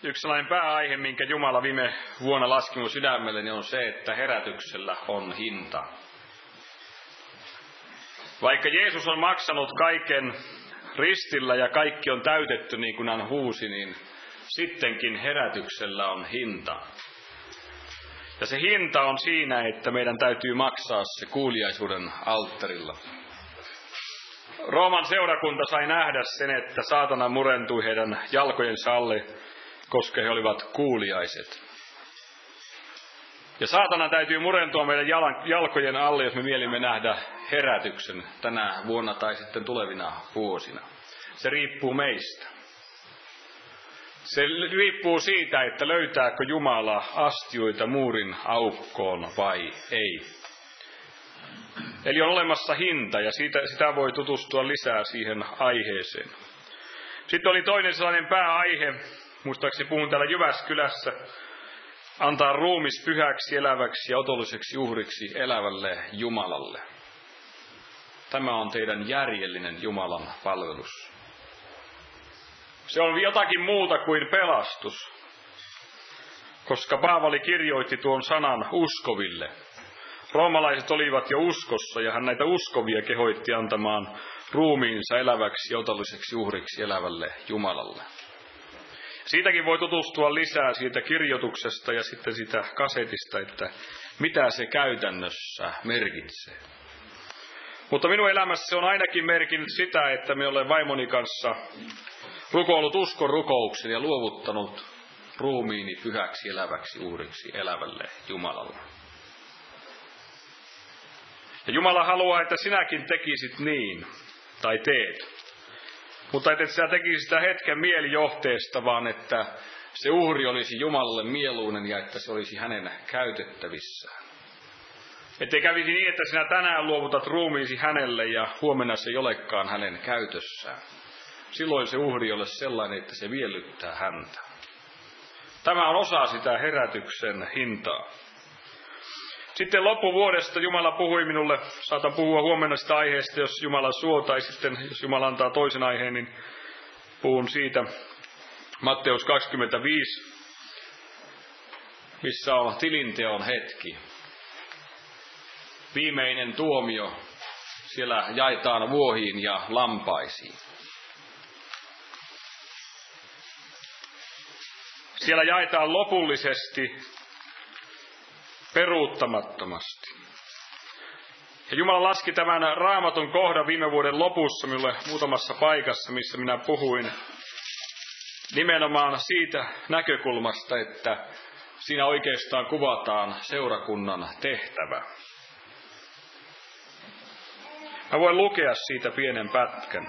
Yksi sellainen pääaihe, minkä Jumala viime vuonna laski minun sydämelleni, on se, että herätyksellä on hinta. Vaikka Jeesus on maksanut kaiken ristillä ja kaikki on täytetty niin kuin hän huusi, niin sittenkin herätyksellä on hinta. Ja se hinta on siinä, että meidän täytyy maksaa se kuuliaisuuden alttarilla. Rooman seurakunta sai nähdä sen, että saatana murentui heidän jalkojensa alle, koska he olivat kuuliaiset. Ja saatana täytyy murentua meidän jalkojen alle, jos me mielimme nähdä herätyksen tänä vuonna tai sitten tulevina vuosina. Se riippuu meistä. Se riippuu siitä, että löytääkö Jumala astioita muurin aukkoon vai ei. Eli on olemassa hinta ja sitä voi tutustua lisää siihen aiheeseen. Sitten oli toinen sellainen pääaihe, muistaakseni puhun täällä Jyväskylässä, antaa ruumis pyhäksi, eläväksi ja otolliseksi uhriksi elävälle Jumalalle. Tämä on teidän järjellinen Jumalan palvelus. Se on jotakin muuta kuin pelastus, koska Paavali kirjoitti tuon sanan uskoville. Roomalaiset olivat jo uskossa ja hän näitä uskovia kehoitti antamaan ruumiinsa eläväksi ja otolliseksi uhriksi elävälle Jumalalle. Siitäkin voi tutustua lisää siitä kirjoituksesta ja sitten siitä kasetista, että mitä se käytännössä merkitsee. Mutta minun elämässä se on ainakin merkinnyt sitä, että me olen vaimoni kanssa rukoillut uskon rukouksen ja luovuttanut ruumiini pyhäksi eläväksi uhriksi elävälle Jumalalle. Ja Jumala haluaa, että sinäkin tekisit niin, tai teet. Mutta et sinä tekisit sitä hetken mielijohteesta, vaan että se uhri olisi Jumalalle mieluinen ja että se olisi hänen käytettävissään. Ettei kävisi niin, että sinä tänään luovutat ruumiisi hänelle ja huomenna se ei olekaan hänen käytössään. Silloin se uhri ole sellainen, että se miellyttää häntä. Tämä on osa sitä herätyksen hintaa. Sitten loppuvuodesta Jumala puhui minulle, saatan puhua huomenna sitä aiheesta, jos Jumala suo, tai sitten jos Jumala antaa toisen aiheen, niin puhun siitä. Matteus 25, missä on tilinteon hetki. Viimeinen tuomio, siellä jaetaan vuohiin ja lampaisiin. Siellä jaetaan lopullisesti, peruuttamattomasti. Ja Jumala laski tämän Raamatun kohdan viime vuoden lopussa minulle muutamassa paikassa, missä minä puhuin nimenomaan siitä näkökulmasta, että siinä oikeastaan kuvataan seurakunnan tehtävä. Mä voin lukea siitä pienen pätkän.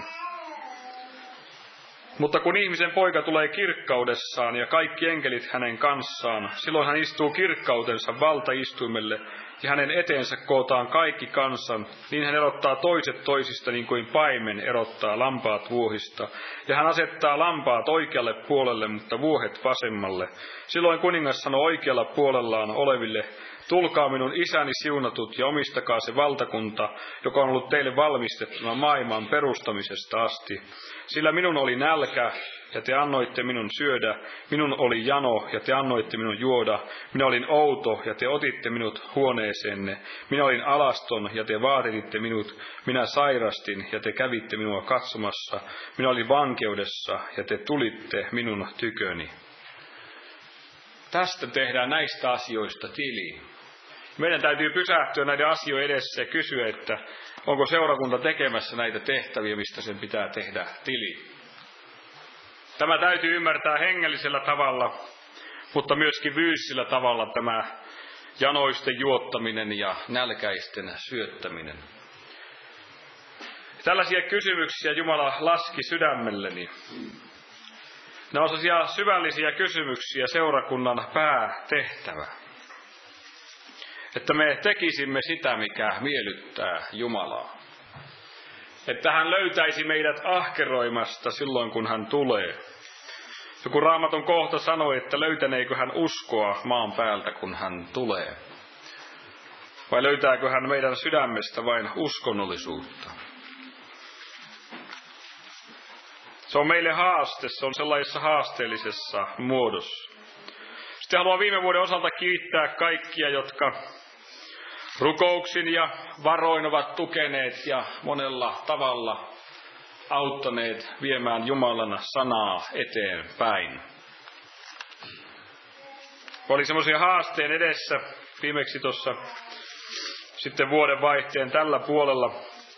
Mutta kun ihmisen poika tulee kirkkaudessaan ja kaikki enkelit hänen kanssaan, silloin hän istuu kirkkautensa valtaistuimelle ja hänen eteensä kootaan kaikki kansan, niin hän erottaa toiset toisista niin kuin paimen erottaa lampaat vuohista. Ja hän asettaa lampaat oikealle puolelle, mutta vuohet vasemmalle. Silloin kuningas sanoo oikealla puolellaan oleville: tulkaa minun isäni siunatut ja omistakaa se valtakunta, joka on ollut teille valmistettuna maailman perustamisesta asti. Sillä minun oli nälkä, ja te annoitte minun syödä. Minun oli jano, ja te annoitte minun juoda. Minä olin outo, ja te otitte minut huoneeseenne. Minä olin alaston, ja te vaatelitte minut. Minä sairastin, ja te kävitte minua katsomassa. Minä olin vankeudessa, ja te tulitte minun tyköni. Tästä tehdään näistä asioista tili. Meidän täytyy pysähtyä näiden asioiden edessä ja kysyä, että onko seurakunta tekemässä näitä tehtäviä, mistä sen pitää tehdä tili. Tämä täytyy ymmärtää hengellisellä tavalla, mutta myöskin fyysisellä tavalla tämä janoisten juottaminen ja nälkäisten syöttäminen. Tällaisia kysymyksiä Jumala laski sydämelleni. Ne on sellaisia syvällisiä kysymyksiä seurakunnan päätehtävä. Että me tekisimme sitä, mikä miellyttää Jumalaa. Että hän löytäisi meidät ahkeroimasta silloin, kun hän tulee. Joku Raamatun kohta sanoi, että löytäneekö hän uskoa maan päältä, kun hän tulee. Vai löytääkö hän meidän sydämestä vain uskonnollisuutta? Se on meille haaste, se on sellaisessa haasteellisessa muodossa. Sitten haluan viime vuoden osalta kiittää kaikkia, jotka rukouksin ja varoin ovat tukeneet ja monella tavalla auttaneet viemään Jumalan sanaa eteenpäin. Oli semmoisia haasteen edessä viimeksi tuossa sitten vuoden vaihteen tällä puolella.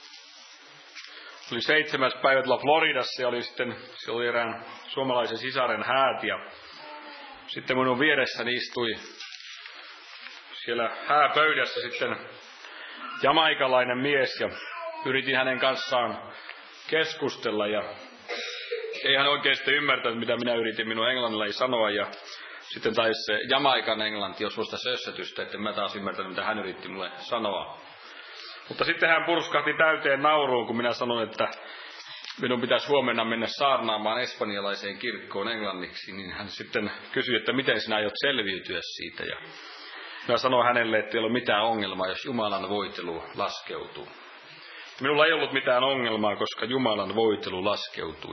Oli 7. päivä tuolla Floridassa ja se oli erään suomalaisen sisaren häät ja sitten minun vieressäni istui siellä hääpöydässä sitten jamaikalainen mies ja yritin hänen kanssaan keskustella ja ei hän oikein sitten ymmärtänyt, mitä minä yritin minun englannilla sanoa ja sitten taisi se Jamaikan englanti jos musta sössötystä, että mä taas ymmärtänyt, mitä hän yritti mulle sanoa. Mutta sitten hän purskahti täyteen nauruun, kun minä sanoin, että minun pitäisi huomenna mennä saarnaamaan espanjalaiseen kirkkoon englanniksi, niin hän sitten kysyi, että miten sinä aiot selviytyä siitä. Ja minä sanoin hänelle, että ei ole mitään ongelmaa, jos Jumalan voitelu laskeutuu. Minulla ei ollut mitään ongelmaa, koska Jumalan voitelu laskeutui.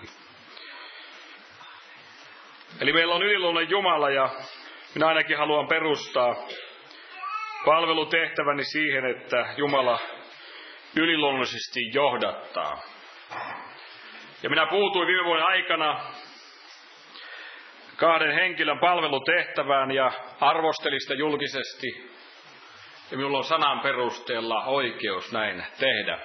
Eli meillä on yliluonnollinen Jumala ja minä ainakin haluan perustaa palvelutehtäväni siihen, että Jumala yliluonnollisesti johdattaa. Ja minä puutuin viime vuoden aikana 2 henkilön palvelutehtävään ja arvostelin sitä julkisesti. Ja minulla on sanan perusteella oikeus näin tehdä.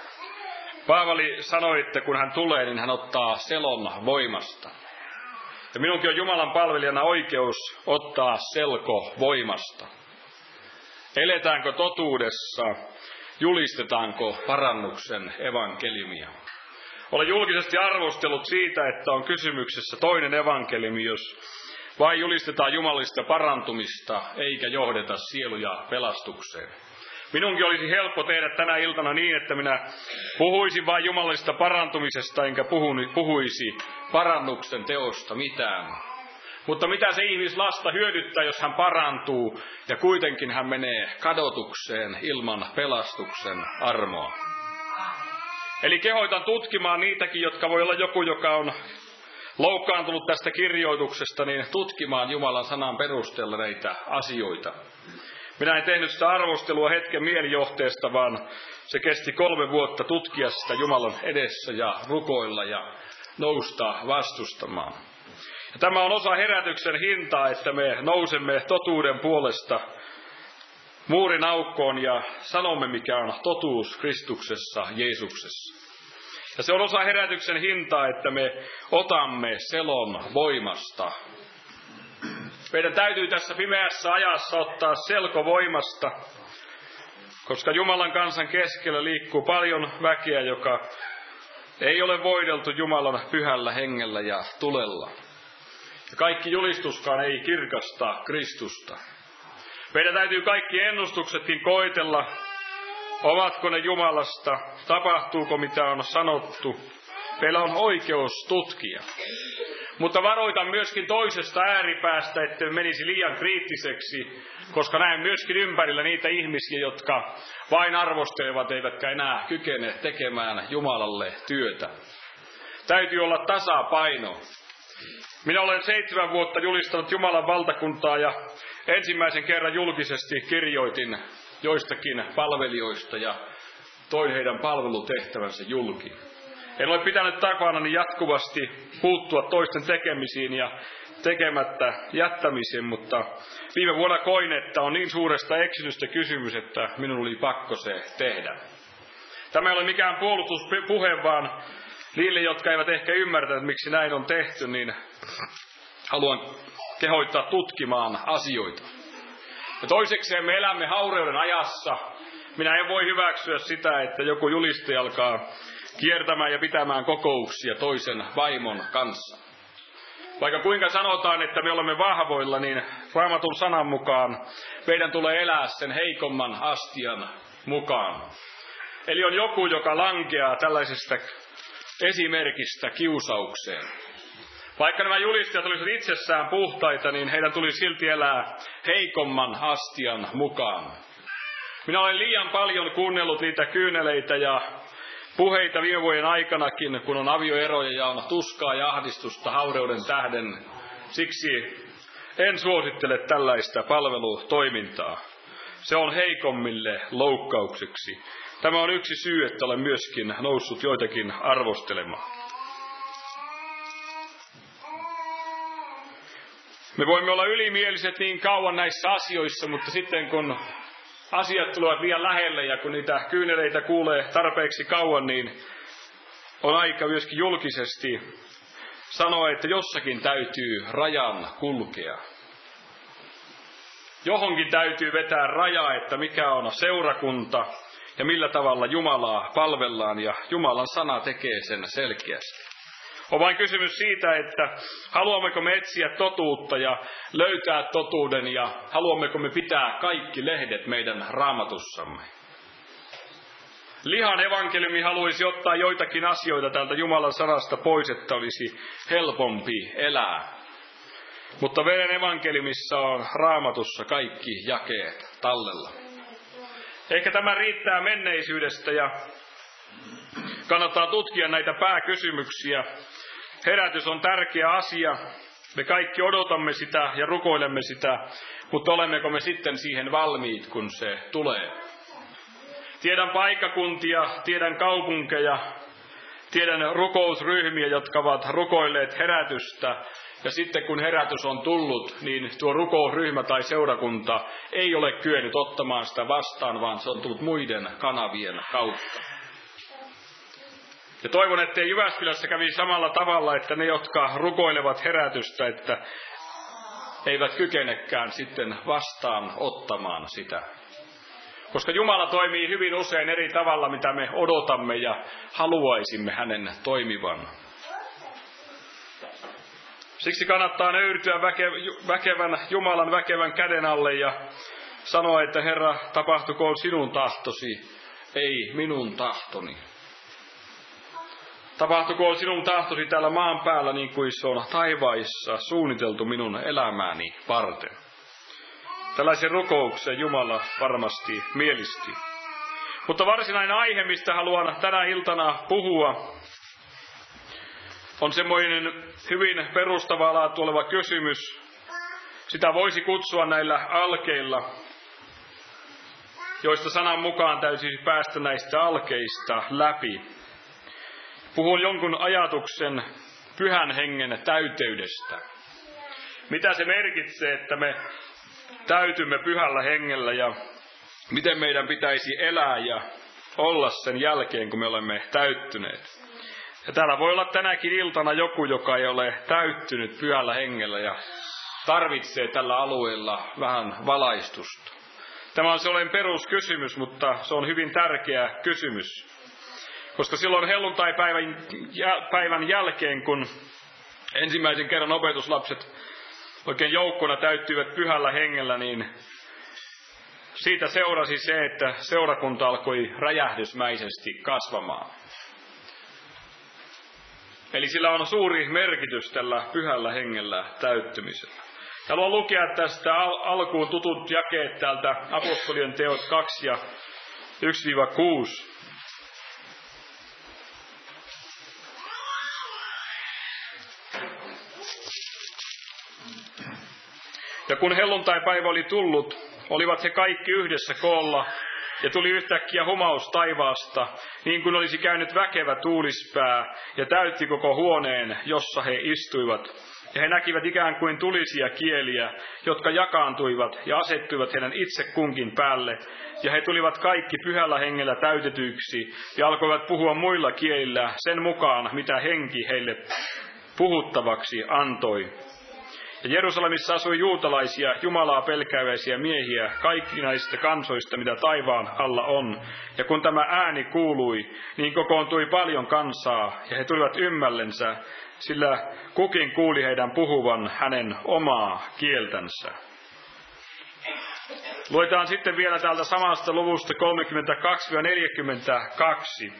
Paavali sanoi, että kun hän tulee, niin hän ottaa selon voimasta. Ja minunkin on Jumalan palvelijana oikeus ottaa selko voimasta. Eletäänkö totuudessa? Julistetaanko parannuksen evankeliumia? Olen julkisesti arvostellut siitä, että on kysymyksessä toinen evankeliumi, jos vain julistetaan jumalista parantumista eikä johdeta sieluja pelastukseen. Minunkin olisi helppo tehdä tänä iltana niin, että minä puhuisin vain jumalista parantumisesta enkä puhuisi parannuksen teosta mitään. Mutta mitä se ihmislasta hyödyttää, jos hän parantuu ja kuitenkin hän menee kadotukseen ilman pelastuksen armoa? Eli kehoitan tutkimaan niitäkin, jotka voi olla joku, joka on loukkaantunut tästä kirjoituksesta, niin tutkimaan Jumalan sanan perusteella näitä asioita. Minä en tehnyt sitä arvostelua hetken mielijohteesta, vaan se kesti 3 vuotta tutkia sitä Jumalan edessä ja rukoilla ja nousta vastustamaan. Ja tämä on osa herätyksen hintaa, että me nousemme totuuden puolesta muurin aukkoon ja sanomme, mikä on totuus Kristuksessa, Jeesuksessa. Ja se on osa herätyksen hintaa, että me otamme selon voimasta. Meidän täytyy tässä pimeässä ajassa ottaa selko voimasta, koska Jumalan kansan keskellä liikkuu paljon väkeä, joka ei ole voideltu Jumalan pyhällä hengellä ja tulella. Ja kaikki julistuskaan ei kirkasta Kristusta. Meidän täytyy kaikki ennustuksetkin koetella, ovatko ne Jumalasta, tapahtuuko mitä on sanottu. Meillä on oikeus tutkia. Mutta varoitan myöskin toisesta ääripäästä, ettei menisi liian kriittiseksi, koska näen myöskin ympärillä niitä ihmisiä, jotka vain arvostelevat eivätkä enää kykene tekemään Jumalalle työtä. Täytyy olla tasapaino. Minä olen 7 vuotta julistanut Jumalan valtakuntaa ja ensimmäisen kerran julkisesti kirjoitin joistakin palvelijoista ja toin heidän palvelutehtävänsä julki. En ole pitänyt takanani jatkuvasti puuttua toisten tekemisiin ja tekemättä jättämisiin, mutta viime vuonna koin, että on niin suuresta eksytystä kysymys, että minun oli pakko se tehdä. Tämä ei ole mikään puolustuspuhe, vaan niille, jotka eivät ehkä ymmärtäneet, miksi näin on tehty, niin haluan kehoittaa tutkimaan asioita. Ja toisekseen me elämme haureuden ajassa. Minä en voi hyväksyä sitä, että joku julistaja alkaa kiertämään ja pitämään kokouksia toisen vaimon kanssa. Vaikka kuinka sanotaan, että me olemme vahvoilla, niin Raamatun sanan mukaan meidän tulee elää sen heikomman astian mukaan. Eli on joku, joka lankeaa tällaisesta esimerkistä kiusaukseen. Vaikka nämä julistajat olisivat itsessään puhtaita, niin heidän tuli silti elää heikomman astian mukaan. Minä olen liian paljon kuunnellut niitä kyyneleitä ja puheita viime vuoden aikanakin, kun on avioeroja ja on tuskaa ja ahdistusta haureuden tähden. Siksi en suosittele tällaista palvelutoimintaa. Se on heikommille loukkaukseksi. Tämä on yksi syy, että olen myöskin noussut joitakin arvostelemaan. Me voimme olla ylimieliset niin kauan näissä asioissa, mutta sitten kun asiat tulevat liian lähelle ja kun niitä kyyneleitä kuulee tarpeeksi kauan, niin on aika myöskin julkisesti sanoa, että jossakin täytyy rajan kulkea. Johonkin täytyy vetää raja, että mikä on seurakunta ja millä tavalla Jumalaa palvellaan, ja Jumalan sana tekee sen selkeästi. On vain kysymys siitä, että haluammeko me etsiä totuutta ja löytää totuuden, ja haluammeko me pitää kaikki lehdet meidän raamatussamme. Lihan evankeliumi haluaisi ottaa joitakin asioita täältä Jumalan sanasta pois, että olisi helpompi elää. Mutta veren evankeliumissa on raamatussa kaikki jakeet tallella. Ehkä tämä riittää menneisyydestä ja kannattaa tutkia näitä pääkysymyksiä. Herätys on tärkeä asia. Me kaikki odotamme sitä ja rukoilemme sitä, mutta olemmeko me sitten siihen valmiit, kun se tulee? Tiedän paikkakuntia, tiedän kaupunkeja, tiedän rukousryhmiä, jotka ovat rukoilleet herätystä. Ja sitten kun herätys on tullut, niin tuo rukousryhmä tai seurakunta ei ole kyennyt ottamaan sitä vastaan, vaan se on tullut muiden kanavien kautta. Ja toivon, ettei Jyväskylässä kävisi samalla tavalla, että ne, jotka rukoilevat herätystä, että eivät kykenekään sitten vastaan ottamaan sitä. Koska Jumala toimii hyvin usein eri tavalla, mitä me odotamme ja haluaisimme hänen toimivan. Siksi kannattaa nöyrtyä Jumalan väkevän käden alle ja sanoa, että Herra, tapahtukoon sinun tahtosi, ei minun tahtoni. Tapahtukoon sinun tahtosi täällä maan päällä niin kuin se on taivaissa suunniteltu minun elämääni varten. Tällaisen rukouksen Jumala varmasti mielisti. Mutta varsinainen aihe, mistä haluan tänä iltana puhua, on semmoinen hyvin perustavaa laatua oleva kysymys. Sitä voisi kutsua näillä alkeilla, joista sanan mukaan täytyisi päästä näistä alkeista läpi. Puhun jonkun ajatuksen pyhän hengen täyteydestä. Mitä se merkitsee, että me täytymme pyhällä hengellä ja miten meidän pitäisi elää ja olla sen jälkeen, kun me olemme täyttyneet. Ja täällä voi olla tänäkin iltana joku, joka ei ole täyttynyt pyhällä hengellä ja tarvitsee tällä alueella vähän valaistusta. Tämä on sellainen peruskysymys, mutta se on hyvin tärkeä kysymys. Koska silloin helluntaipäivän jälkeen, kun ensimmäisen kerran opetuslapset oikein joukkona täyttyivät pyhällä hengellä, niin siitä seurasi se, että seurakunta alkoi räjähdysmäisesti kasvamaan. Eli sillä on suuri merkitys tällä pyhällä hengellä täyttymisellä. Haluan lukea tästä alkuun tutut jakeet täältä Apostolien teot 2 ja 1-6. Ja kun helluntaipäivä oli tullut, olivat he kaikki yhdessä koolla, ja tuli yhtäkkiä humaus taivaasta, niin kuin olisi käynyt väkevä tuulispää, ja täytti koko huoneen, jossa he istuivat. Ja he näkivät ikään kuin tulisia kieliä, jotka jakaantuivat ja asettuivat heidän itse kunkin päälle. Ja he tulivat kaikki pyhällä hengellä täytetyiksi, ja alkoivat puhua muilla kielillä sen mukaan, mitä henki heille puhuttavaksi antoi. Ja Jerusalemissa asui juutalaisia, Jumalaa pelkääväisiä miehiä, kaikki näistä kansoista, mitä taivaan alla on. Ja kun tämä ääni kuului, niin kokoontui paljon kansaa, ja he tulivat ymmällensä, sillä kukin kuuli heidän puhuvan hänen omaa kieltänsä. Luetaan sitten vielä täältä samasta luvusta 32-42.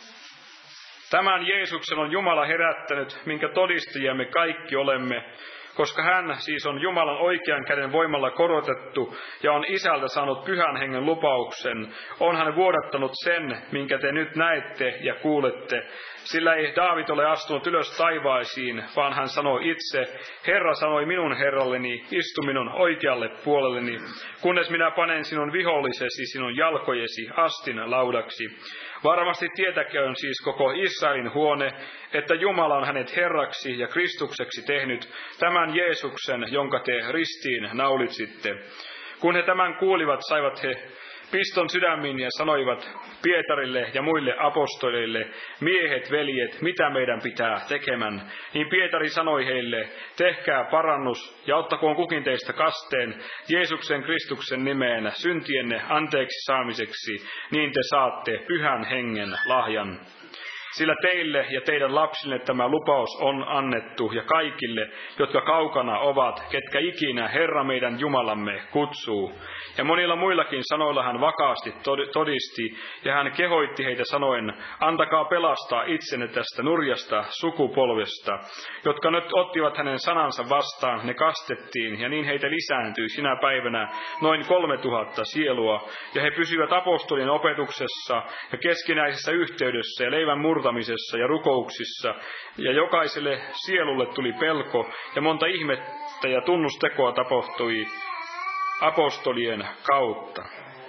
Tämän Jeesuksen on Jumala herättänyt, minkä todistajia me kaikki olemme. koska hän siis on Jumalan oikean käden voimalla korotettu ja on Isältä saanut Pyhän Hengen lupauksen, on hän vuodattanut sen, minkä te nyt näette ja kuulette. Sillä ei Daavid ole astunut ylös taivaisiin, vaan hän sanoi itse, Herra sanoi minun Herralleni, istu minun oikealle puolelleni, kunnes minä panen sinun vihollisesi sinun jalkojesi astin laudaksi. Varmasti tietäköön siis koko Israelin huone, että Jumala on hänet Herraksi ja Kristukseksi tehnyt tämän Jeesuksen, jonka te ristiin naulitsitte. Kun he tämän kuulivat, saivat he piston sydämiin ja sanoivat Pietarille ja muille apostoleille, miehet, veljet, mitä meidän pitää tekemään? Niin Pietari sanoi heille, tehkää parannus ja ottakoon kukin teistä kasteen Jeesuksen Kristuksen nimeen syntienne anteeksi saamiseksi, niin te saatte Pyhän Hengen lahjan. Sillä teille ja teidän lapsille tämä lupaus on annettu ja kaikille, jotka kaukana ovat, ketkä ikinä Herra meidän Jumalamme kutsuu. Ja monilla muillakin sanoilla hän vakaasti todisti, ja hän kehoitti heitä sanoen, antakaa pelastaa itsenne tästä nurjasta sukupolvesta. Jotka nyt ottivat hänen sanansa vastaan, ne kastettiin, ja niin heitä lisääntyi sinä päivänä noin 3000 sielua. Ja he pysyivät apostolien opetuksessa ja keskinäisessä yhteydessä ja leivän murtamisessa ja rukouksissa. Ja jokaiselle sielulle tuli pelko, ja monta ihmettä ja tunnustekoa tapahtui apostolien kautta.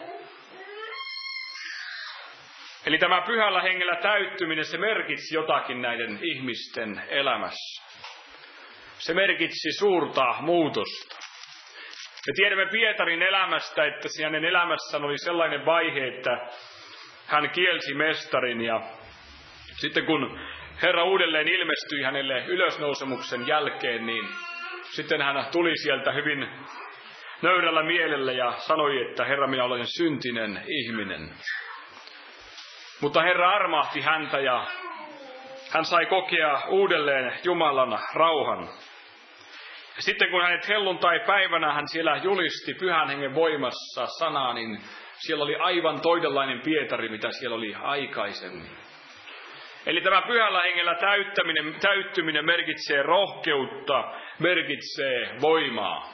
Eli tämä Pyhällä Hengellä täyttyminen, se merkitsi jotakin näiden ihmisten elämässä. Se merkitsi suurta muutosta. Me tiedämme Pietarin elämästä, että hänen elämässään oli sellainen vaihe, että hän kielsi mestarin ja sitten kun Herra uudelleen ilmestyi hänelle ylösnousemuksen jälkeen, niin sitten hän tuli sieltä hyvin nöyrällä mielellä ja sanoi, että Herra, minä olen syntinen ihminen. Mutta Herra armahti häntä ja hän sai kokea uudelleen Jumalan rauhan. Ja sitten kun hänet helluntai-päivänä hän siellä julisti Pyhän Hengen voimassa sanaa, niin siellä oli aivan toisenlainen Pietari, mitä siellä oli aikaisemmin. Eli tämä Pyhällä Hengellä täyttyminen merkitsee rohkeutta, merkitsee voimaa.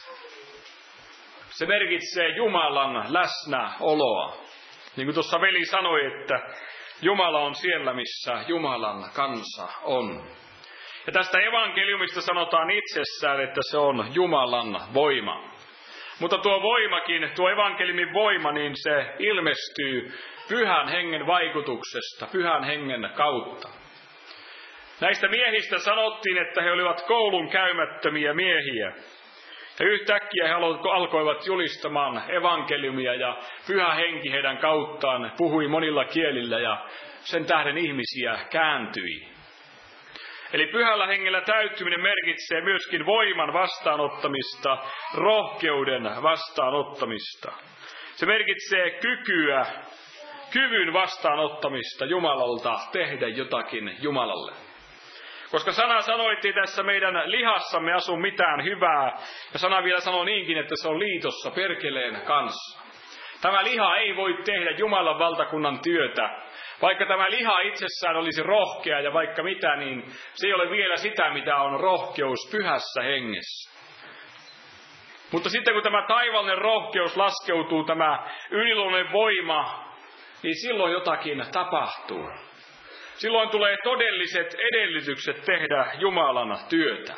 Se merkitsee Jumalan läsnäoloa. Niin kuin tuossa veli sanoi, että Jumala on siellä, missä Jumalan kansa on. Ja tästä evankeliumista sanotaan itsessään, että se on Jumalan voima. Mutta tuo voimakin, tuo evankeliumin voima, niin se ilmestyy Pyhän Hengen vaikutuksesta, Pyhän Hengen kautta. Näistä miehistä sanottiin, että he olivat koulun käymättömiä miehiä. Ja yhtäkkiä he alkoivat julistamaan evankeliumia ja Pyhä Henki heidän kauttaan puhui monilla kielillä ja sen tähden ihmisiä kääntyi. Eli Pyhällä Hengellä täyttyminen merkitsee myöskin voiman vastaanottamista, rohkeuden vastaanottamista. Se merkitsee kyvyn vastaanottamista Jumalalta tehdä jotakin Jumalalle. Koska sana sanoi, että tässä meidän lihassamme asu mitään hyvää, ja sana vielä sanoo niinkin, että se on liitossa perkeleen kanssa. Tämä liha ei voi tehdä Jumalan valtakunnan työtä. Vaikka tämä liha itsessään olisi rohkea ja vaikka mitä, niin se ei ole vielä sitä, mitä on rohkeus Pyhässä Hengessä. Mutta sitten kun tämä taivaallinen rohkeus laskeutuu, tämä yliluonnollinen voima, niin silloin jotakin tapahtuu. Silloin tulee todelliset edellytykset tehdä Jumalan työtä.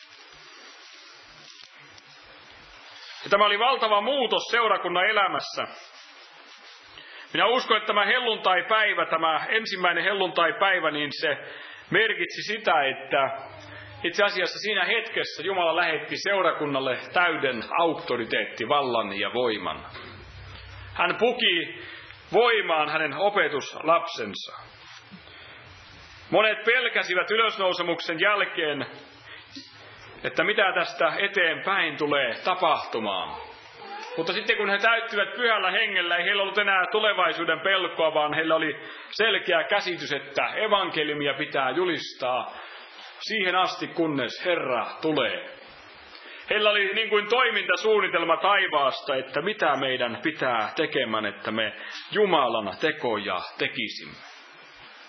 Ja tämä oli valtava muutos seurakunnan elämässä. Minä uskon, että tämä helluntai-päivä, tämä ensimmäinen helluntai-päivä, niin se merkitsi sitä, että itse asiassa siinä hetkessä Jumala lähetti seurakunnalle täyden auktoriteettivallan ja voiman. Hän puki voimaan hänen opetuslapsensa. Monet pelkäsivät ylösnousemuksen jälkeen, että mitä tästä eteenpäin tulee tapahtumaan. Mutta sitten kun he täyttyivät Pyhällä Hengellä, ei heillä ollut enää tulevaisuuden pelkoa, vaan heillä oli selkeä käsitys, että evankeliumia pitää julistaa siihen asti, kunnes Herra tulee. Heillä oli niin kuin toimintasuunnitelma taivaasta, että mitä meidän pitää tekemään, että me Jumalan tekoja tekisimme.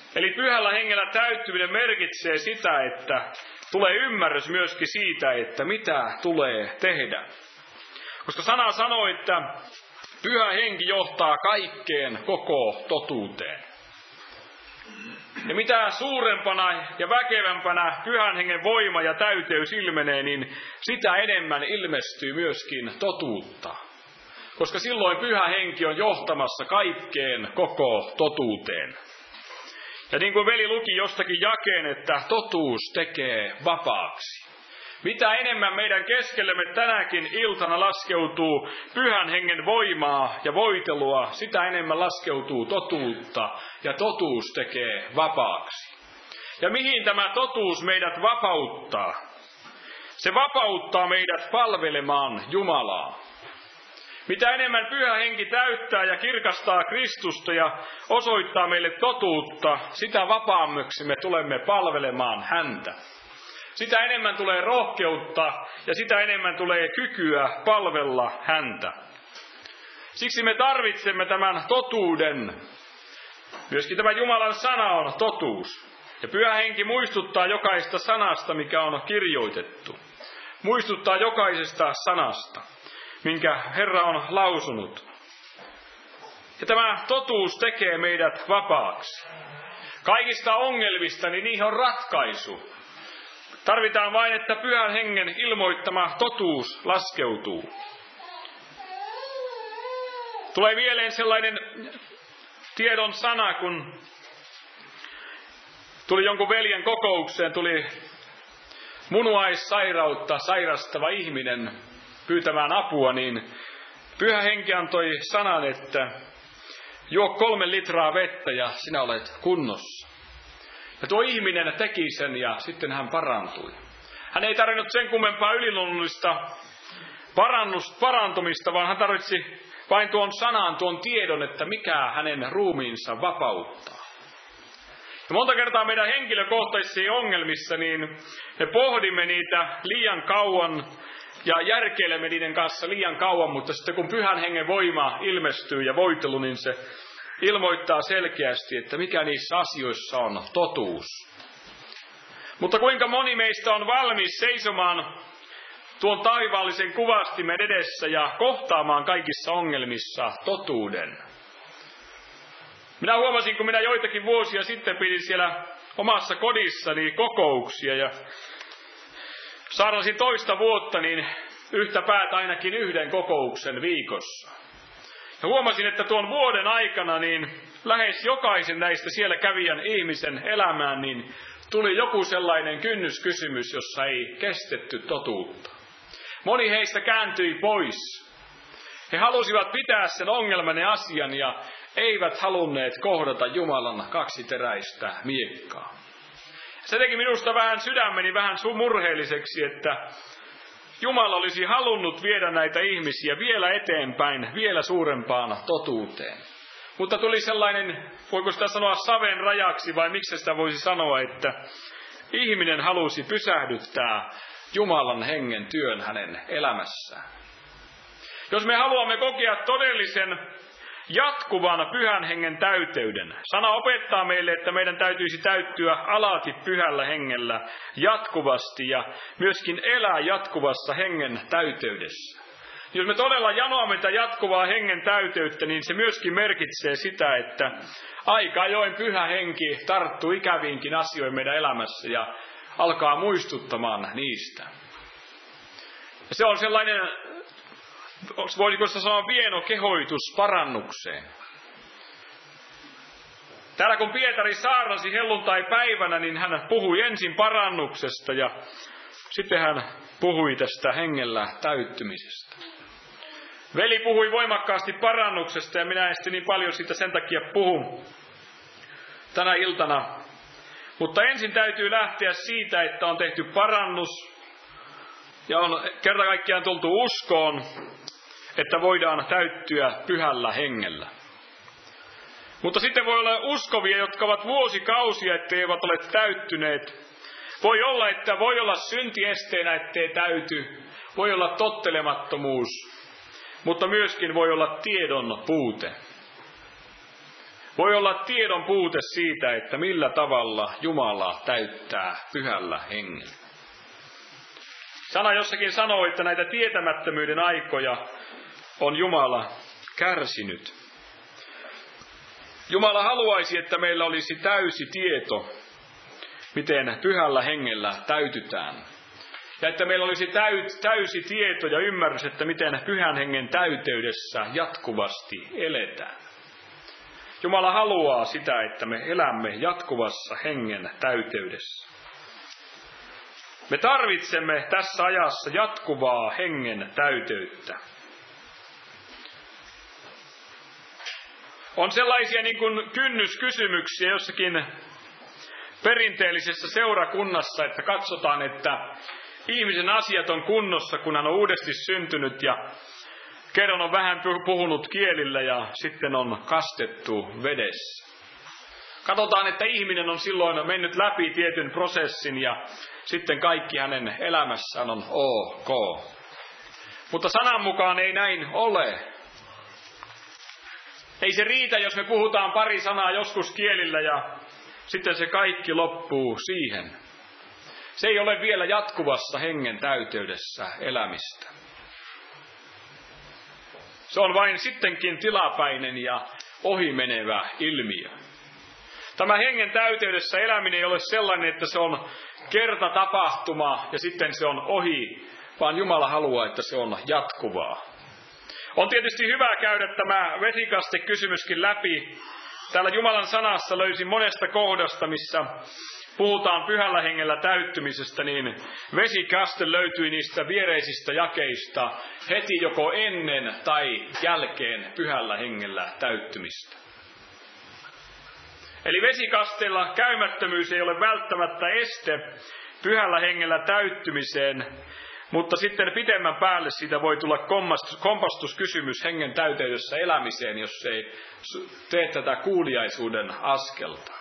Eli pyhällä hengellä täyttyminen merkitsee sitä, että tulee ymmärrys myöskin siitä, että mitä tulee tehdä. Koska sana sanoo, että pyhä henki johtaa kaikkeen koko totuuteen. Ja mitä suurempana ja väkevämpänä pyhän hengen voima ja täyteys ilmenee, niin sitä enemmän ilmestyy myöskin totuutta. Koska silloin pyhä henki on johtamassa kaikkeen koko totuuteen. Ja niin kuin veli luki jostakin jakeen, että totuus tekee vapaaksi. Mitä enemmän meidän keskellemme tänäkin iltana laskeutuu pyhän hengen voimaa ja voitelua, sitä enemmän laskeutuu totuutta ja totuus tekee vapaaksi. Ja mihin tämä totuus meidät vapauttaa? Se vapauttaa meidät palvelemaan Jumalaa. Mitä enemmän pyhä henki täyttää ja kirkastaa Kristusta ja osoittaa meille totuutta, sitä vapaammaksi me tulemme palvelemaan häntä. Sitä enemmän tulee rohkeutta ja sitä enemmän tulee kykyä palvella häntä. Siksi me tarvitsemme tämän totuuden. Myöskin tämä Jumalan sana on totuus. Ja pyhä henki muistuttaa jokaista sanasta, mikä on kirjoitettu. Muistuttaa jokaisesta sanasta, minkä Herra on lausunut. Ja tämä totuus tekee meidät vapaaksi. Kaikista ongelmista, niin niihin on ratkaisu. Tarvitaan vain, että pyhän hengen ilmoittama totuus laskeutuu. Tulee mieleen sellainen tiedon sana, kun tuli jonkun veljen kokoukseen, tuli munuaissairautta sairastava ihminen pyytämään apua, niin pyhä henki antoi sanan, että juo 3 litraa vettä ja sinä olet kunnossa. Ja tuo ihminen teki sen ja sitten hän parantui. Hän ei tarvinnut sen kummempaa yliluonnollista parantumista, vaan hän tarvitsi vain tuon sanan, tuon tiedon, että mikä hänen ruumiinsa vapauttaa. Ja monta kertaa meidän henkilökohtaisissa ongelmissa, niin me pohdimme niitä liian kauan ja järkeilemme niiden kanssa liian kauan, mutta sitten kun pyhän hengen voima ilmestyy ja voitelu, niin se ilmoittaa selkeästi, että mikä niissä asioissa on totuus. Mutta kuinka moni meistä on valmis seisomaan tuon taivaallisen kuvastimen edessä ja kohtaamaan kaikissa ongelmissa totuuden? Minä huomasin, kun minä joitakin vuosia sitten pidin siellä omassa kodissani kokouksia ja saarnasin 2 vuotta, niin yhtä päätä ainakin 1 kokouksen viikossa. Ja huomasin, että tuon vuoden aikana niin lähes jokaisen näistä siellä kävijän ihmisen elämään niin tuli joku sellainen kynnyskysymys, jossa ei kestetty totuutta. Moni heistä kääntyi pois. He halusivat pitää sen ongelman ja asian ja eivät halunneet kohdata Jumalan kaksiteräistä miekkaa. Se teki minusta vähän sydämeni vähän murheelliseksi, että Jumala olisi halunnut viedä näitä ihmisiä vielä eteenpäin, vielä suurempaan totuuteen. Mutta tuli sellainen, voiko sitä sanoa saven rajaksi vai miksi sitä voisi sanoa, että ihminen halusi pysähdyttää Jumalan hengen työn hänen elämässään. Jos me haluamme kokea todellisen jatkuvan pyhän hengen täyteyden. Sana opettaa meille, että meidän täytyisi täyttyä alati pyhällä hengellä jatkuvasti ja myöskin elää jatkuvassa hengen täyteydessä. Jos me todella janoamme tätä jatkuvaa hengen täyteyttä, niin se myöskin merkitsee sitä, että aika ajoin pyhä henki tarttuu ikäviinkin asioihin meidän elämässä ja alkaa muistuttamaan niistä. Ja se on sellainen, voisiko sitä sanoa, vieno kehoitus parannukseen. Täällä kun Pietari saarnasi helluntai-päivänä, niin hän puhui ensin parannuksesta ja sitten hän puhui tästä hengellä täyttymisestä. Veli puhui voimakkaasti parannuksesta ja minä en sitten niin paljon siitä sen takia puhu tänä iltana. Mutta ensin täytyy lähteä siitä, että on tehty parannus ja on kerta kaikkiaan tultu uskoon, että voidaan täyttyä pyhällä hengellä. Mutta sitten voi olla uskovia, jotka ovat vuosikausia, etteivät ole täyttyneet. Voi olla, että voi olla syntiesteenä, ettei täyty. Voi olla tottelemattomuus, mutta myöskin voi olla tiedon puute. Voi olla tiedon puute siitä, että millä tavalla Jumala täyttää pyhällä hengellä. Sana jossakin sanoo, että näitä tietämättömyyden aikoja on Jumala kärsinyt. Jumala haluaisi, että meillä olisi täysi tieto, miten pyhällä hengellä täytytään. Ja että meillä olisi täysi tieto ja ymmärrys, että miten pyhän hengen täyteydessä jatkuvasti eletään. Jumala haluaa sitä, että me elämme jatkuvassa hengen täyteydessä. Me tarvitsemme tässä ajassa jatkuvaa hengen täyteyttä. On sellaisia niin kuin kynnyskysymyksiä jossakin perinteellisessä seurakunnassa, että katsotaan, että ihmisen asiat on kunnossa, kun hän on uudesti syntynyt ja kerran on vähän puhunut kielillä ja sitten on kastettu vedessä. Katsotaan, että ihminen on silloin mennyt läpi tietyn prosessin ja sitten kaikki hänen elämässään on ok. Mutta sanan mukaan ei näin ole. Ei se riitä, jos me puhutaan pari sanaa joskus kielillä ja sitten se kaikki loppuu siihen. Se ei ole vielä jatkuvassa hengen täyteydessä elämistä. Se on vain sittenkin tilapäinen ja ohimenevä ilmiö. Tämä hengen täyteydessä eläminen ei ole sellainen, että se on kertatapahtuma ja sitten se on ohi, vaan Jumala haluaa, että se on jatkuvaa. On tietysti hyvä käydä tämä vesikastekysymyskin läpi. Täällä Jumalan sanassa löysin monesta kohdasta, missä puhutaan pyhällä hengellä täyttymisestä, niin vesikaste löytyi niistä viereisistä jakeista heti joko ennen tai jälkeen pyhällä hengellä täyttymistä. Eli vesikasteella käymättömyys ei ole välttämättä este pyhällä hengellä täyttymiseen, mutta sitten pitemmän päälle siitä voi tulla kompastuskysymys hengen täyteydessä elämiseen, jos ei tee tätä kuuliaisuuden askelta.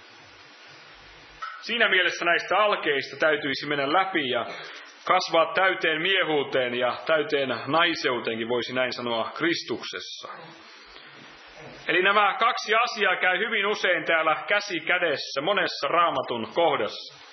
Siinä mielessä näistä alkeista täytyisi mennä läpi ja kasvaa täyteen miehuuteen ja täyteen naiseuteenkin, voisi näin sanoa, Kristuksessa. Eli nämä kaksi asiaa käy hyvin usein täällä käsi kädessä monessa Raamatun kohdassa.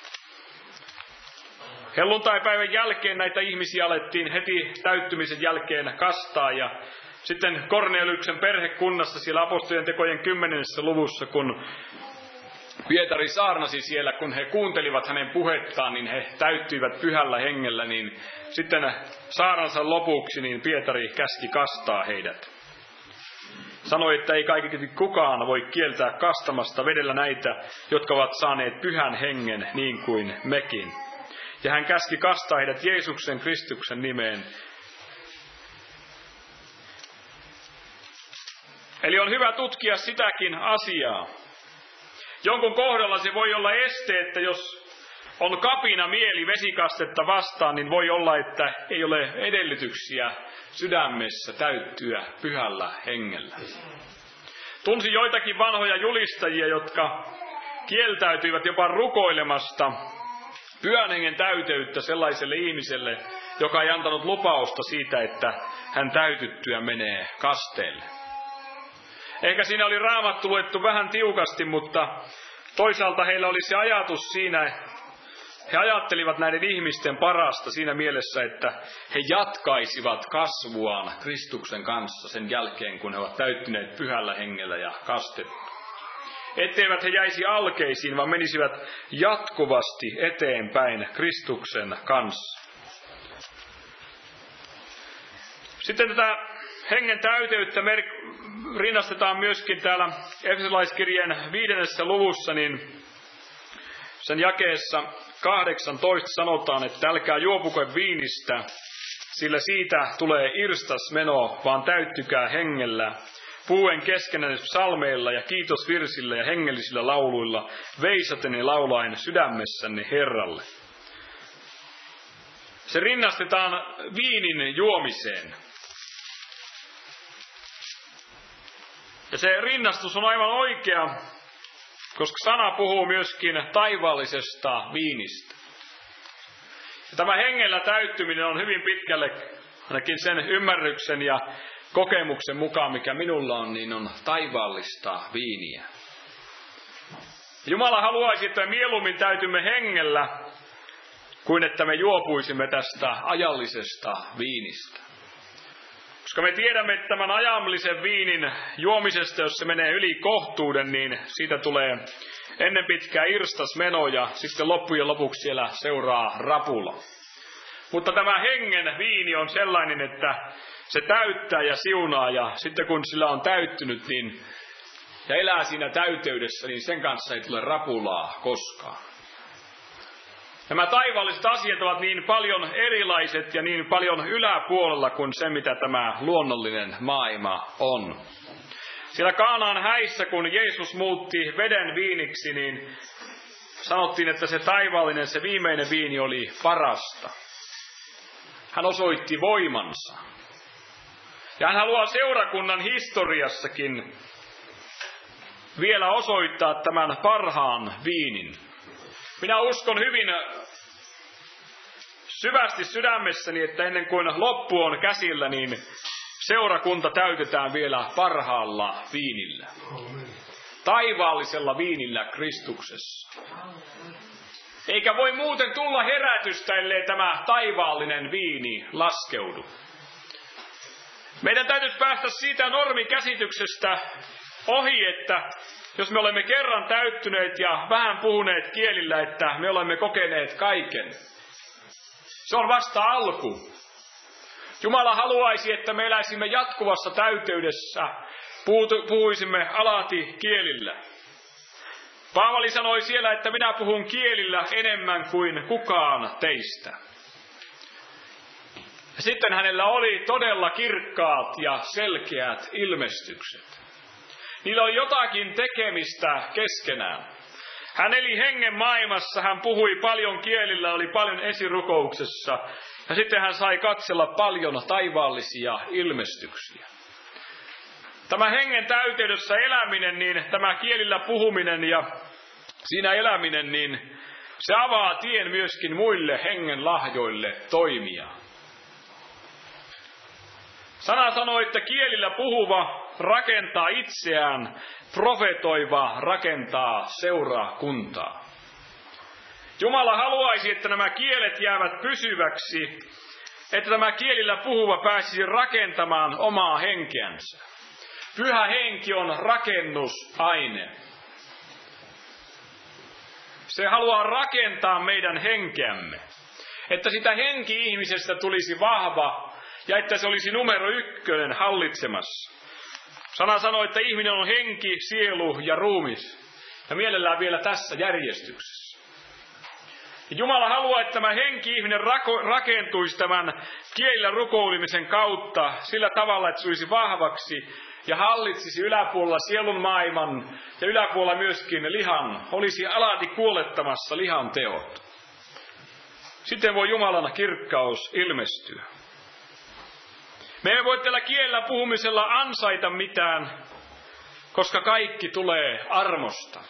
Helluntaipäivän jälkeen näitä ihmisiä alettiin heti täyttymisen jälkeen kastaa ja sitten Korneliuksen perhekunnassa siellä apostolien tekojen 10. luvussa, kun Pietari saarnasi siellä, kun he kuuntelivat hänen puhettaan, niin he täyttyivät pyhällä hengellä, niin sitten saarnansa lopuksi niin Pietari käski kastaa heidät. Sanoi, että ei kaikki kukaan voi kieltää kastamasta vedellä näitä, jotka ovat saaneet pyhän hengen niin kuin mekin. Ja hän käski kastaa heidät Jeesuksen Kristuksen nimeen. Eli on hyvä tutkia sitäkin asiaa. Jonkun kohdalla se voi olla este, että jos on kapina mieli vesikastetta vastaan, niin voi olla, että ei ole edellytyksiä sydämessä täyttyä pyhällä hengellä. Tunsin joitakin vanhoja julistajia, jotka kieltäytyivät jopa rukoilemasta pyhän hengen täyteyttä sellaiselle ihmiselle, joka ei antanut lupausta siitä, että hän täytyttyä menee kasteelle. Ehkä siinä oli Raamattu luettu vähän tiukasti, mutta toisaalta heillä oli se ajatus siinä, he ajattelivat näiden ihmisten parasta siinä mielessä, että he jatkaisivat kasvuaan Kristuksen kanssa sen jälkeen, kun he ovat täyttyneet pyhällä hengellä ja kastettu. Etteivät he jäisi alkeisiin, vaan menisivät jatkuvasti eteenpäin Kristuksen kanssa. Sitten tätä hengen täyteyttä rinnastetaan myöskin täällä Efesolaiskirjeen 5. luvussa, niin sen jakeessa 18 sanotaan, että älkää juopuko viinistä, sillä siitä tulee irstasmeno, vaan täyttykää hengellä, puhuen keskenään psalmeilla ja kiitosvirsillä ja hengellisillä lauluilla, veisaten ja laulaen sydämessänne Herralle. Se rinnastetaan viinin juomiseen. Ja se rinnastus on aivan oikea, koska sana puhuu myöskin taivaallisesta viinistä. Ja tämä hengellä täyttyminen on hyvin pitkälle ainakin sen ymmärryksen ja kokemuksen mukaan, mikä minulla on, niin on taivaallista viiniä. Jumala haluaisi, että mieluummin täytymme hengellä, kuin että me juopuisimme tästä ajallisesta viinistä. Koska me tiedämme, että tämän ajallisen viinin juomisesta, jos se menee yli kohtuuden, niin siitä tulee ennen pitkää irstasmeno ja sitten loppujen lopuksi siellä seuraa rapula. Mutta tämä hengen viini on sellainen, että se täyttää ja siunaa ja sitten kun sillä on täyttynyt niin, ja elää siinä täyteydessä, niin sen kanssa ei tule rapulaa koskaan. Nämä taivaalliset asiat ovat niin paljon erilaiset ja niin paljon yläpuolella kuin se, mitä tämä luonnollinen maailma on. Siellä Kaanaan häissä, kun Jeesus muutti veden viiniksi, niin sanottiin, että se taivaallinen, se viimeinen viini oli parasta. Hän osoitti voimansa. Ja hän haluaa seurakunnan historiassakin vielä osoittaa tämän parhaan viinin. Minä uskon hyvin syvästi sydämessäni, että ennen kuin loppu on käsillä, niin seurakunta täytetään vielä parhaalla viinillä. Taivaallisella viinillä Kristuksessa. Eikä voi muuten tulla herätystä, ellei tämä taivaallinen viini laskeudu. Meidän täytyisi päästä siitä normikäsityksestä ohi, että jos me olemme kerran täyttyneet ja vähän puhuneet kielillä, että me olemme kokeneet kaiken. Se on vasta alku. Jumala haluaisi, että me eläisimme jatkuvassa täyteydessä, puhuisimme alati kielillä. Paavali sanoi siellä, että minä puhun kielillä enemmän kuin kukaan teistä. Ja sitten hänellä oli todella kirkkaat ja selkeät ilmestykset. Niillä oli jotakin tekemistä keskenään. Hän eli hengen maailmassa, hän puhui paljon kielillä, oli paljon esirukouksessa. Ja sitten hän sai katsella paljon taivaallisia ilmestyksiä. Tämä hengen täyteydessä eläminen, niin tämä kielillä puhuminen ja siinä eläminen, niin se avaa tien myöskin muille hengen lahjoille toimia. Sana sanoo, että kielillä puhuva rakentaa itseään, profetoiva rakentaa seurakuntaa. Jumala haluaisi, että nämä kielet jäävät pysyväksi, että tämä kielillä puhuva pääsisi rakentamaan omaa henkeänsä. Pyhä henki on rakennusaine. Se haluaa rakentaa meidän henkeämme, että sitä henki-ihmisestä tulisi vahva ja että se olisi numero 1 hallitsemassa. Sana sanoo, että ihminen on henki, sielu ja ruumis. Ja mielellään vielä tässä järjestyksessä. Ja Jumala haluaa, että tämä henki-ihminen rakentuisi tämän kielillä rukoilemisen kautta sillä tavalla, että se olisi vahvaksi ja hallitsisi yläpuolella sielun maailman ja yläpuolella myöskin lihan. Olisi alati kuolettamassa lihan teot. Sitten voi Jumalan kirkkaus ilmestyä. Me emme voi tällä kielellä puhumisella ansaita mitään, koska kaikki tulee armosta.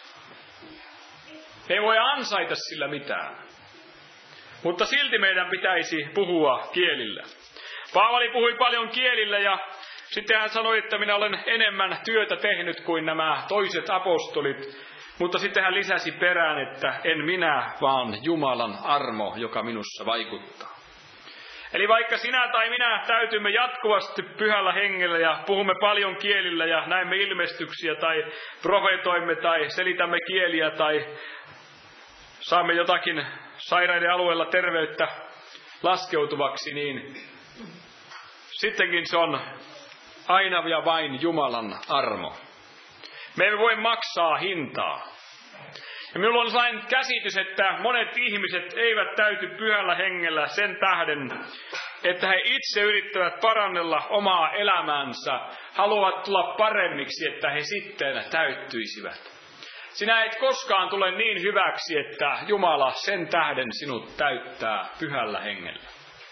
Me ei voi ansaita sillä mitään. Mutta silti meidän pitäisi puhua kielillä. Paavali puhui paljon kielillä ja sitten hän sanoi, että minä olen enemmän työtä tehnyt kuin nämä toiset apostolit. Mutta sitten hän lisäsi perään, että en minä, vaan Jumalan armo, joka minussa vaikuttaa. Eli vaikka sinä tai minä täytymme jatkuvasti pyhällä hengellä ja puhumme paljon kielillä ja näemme ilmestyksiä tai profetoimme tai selitämme kieliä tai saamme jotakin sairaiden alueella terveyttä laskeutuvaksi, niin sittenkin se on aina ja vain Jumalan armo. Me emme voi maksaa hintaa. Ja minulla on sellainen käsitys, että monet ihmiset eivät täyty pyhällä hengellä sen tähden, että he itse yrittävät parannella omaa elämäänsä, haluavat tulla paremmiksi, että he sitten täyttyisivät. Sinä et koskaan tule niin hyväksi, että Jumala sen tähden sinut täyttää pyhällä hengellä.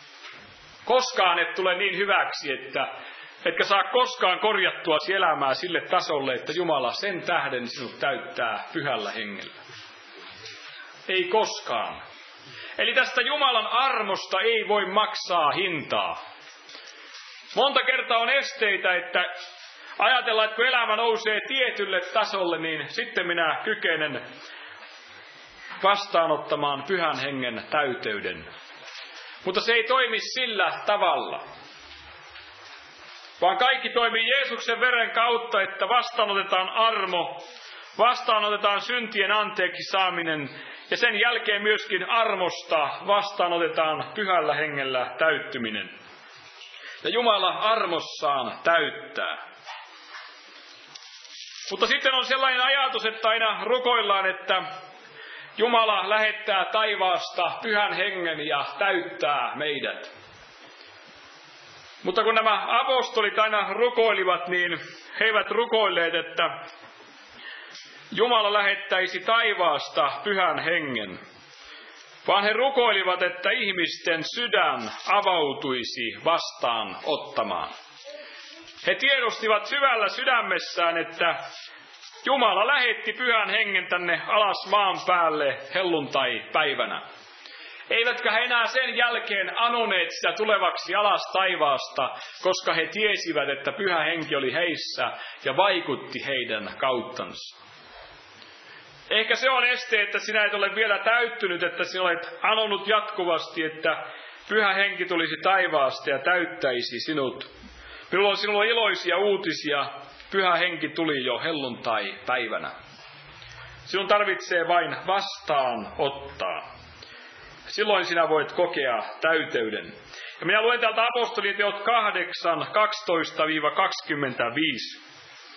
Koskaan et tule niin hyväksi, etkä saa koskaan korjattua elämää sille tasolle, että Jumala sen tähden sinut täyttää pyhällä hengellä. Ei koskaan. Eli tästä Jumalan armosta ei voi maksaa hintaa. Monta kertaa on esteitä, että ajatellaan, että kun elämä nousee tietylle tasolle, niin sitten minä kykenen vastaanottamaan Pyhän Hengen täyteyden. Mutta se ei toimi sillä tavalla, vaan kaikki toimii Jeesuksen veren kautta, että vastaanotetaan armo, vastaanotetaan syntien anteeksi saaminen ja sen jälkeen myöskin armosta vastaanotetaan Pyhällä Hengellä täyttyminen. Ja Jumala armossaan täyttää. Mutta sitten on sellainen ajatus, että aina rukoillaan, että Jumala lähettää taivaasta Pyhän Hengen ja täyttää meidät. Mutta kun nämä apostolit aina rukoilivat, niin he eivät rukoilleet, että Jumala lähettäisi taivaasta Pyhän Hengen, vaan he rukoilivat, että ihmisten sydän avautuisi vastaan ottamaan. He tiedostivat syvällä sydämessään, että Jumala lähetti Pyhän Hengen tänne alas maan päälle helluntai-päivänä. Eivätkä he enää sen jälkeen anoneet sitä tulevaksi alas taivaasta, koska he tiesivät, että Pyhä Henki oli heissä ja vaikutti heidän kauttansa. Ehkä se on este, että sinä et ole vielä täyttynyt, että sinä olet anonut jatkuvasti, että Pyhä Henki tulisi taivaasta ja täyttäisi sinut. Minulla on sinulla iloisia uutisia. Pyhä Henki tuli jo helluntai-päivänä. Sinun tarvitsee vain vastaanottaa. Silloin sinä voit kokea täyteyden. Ja minä luen täältä apostoliteot 8, 12-25.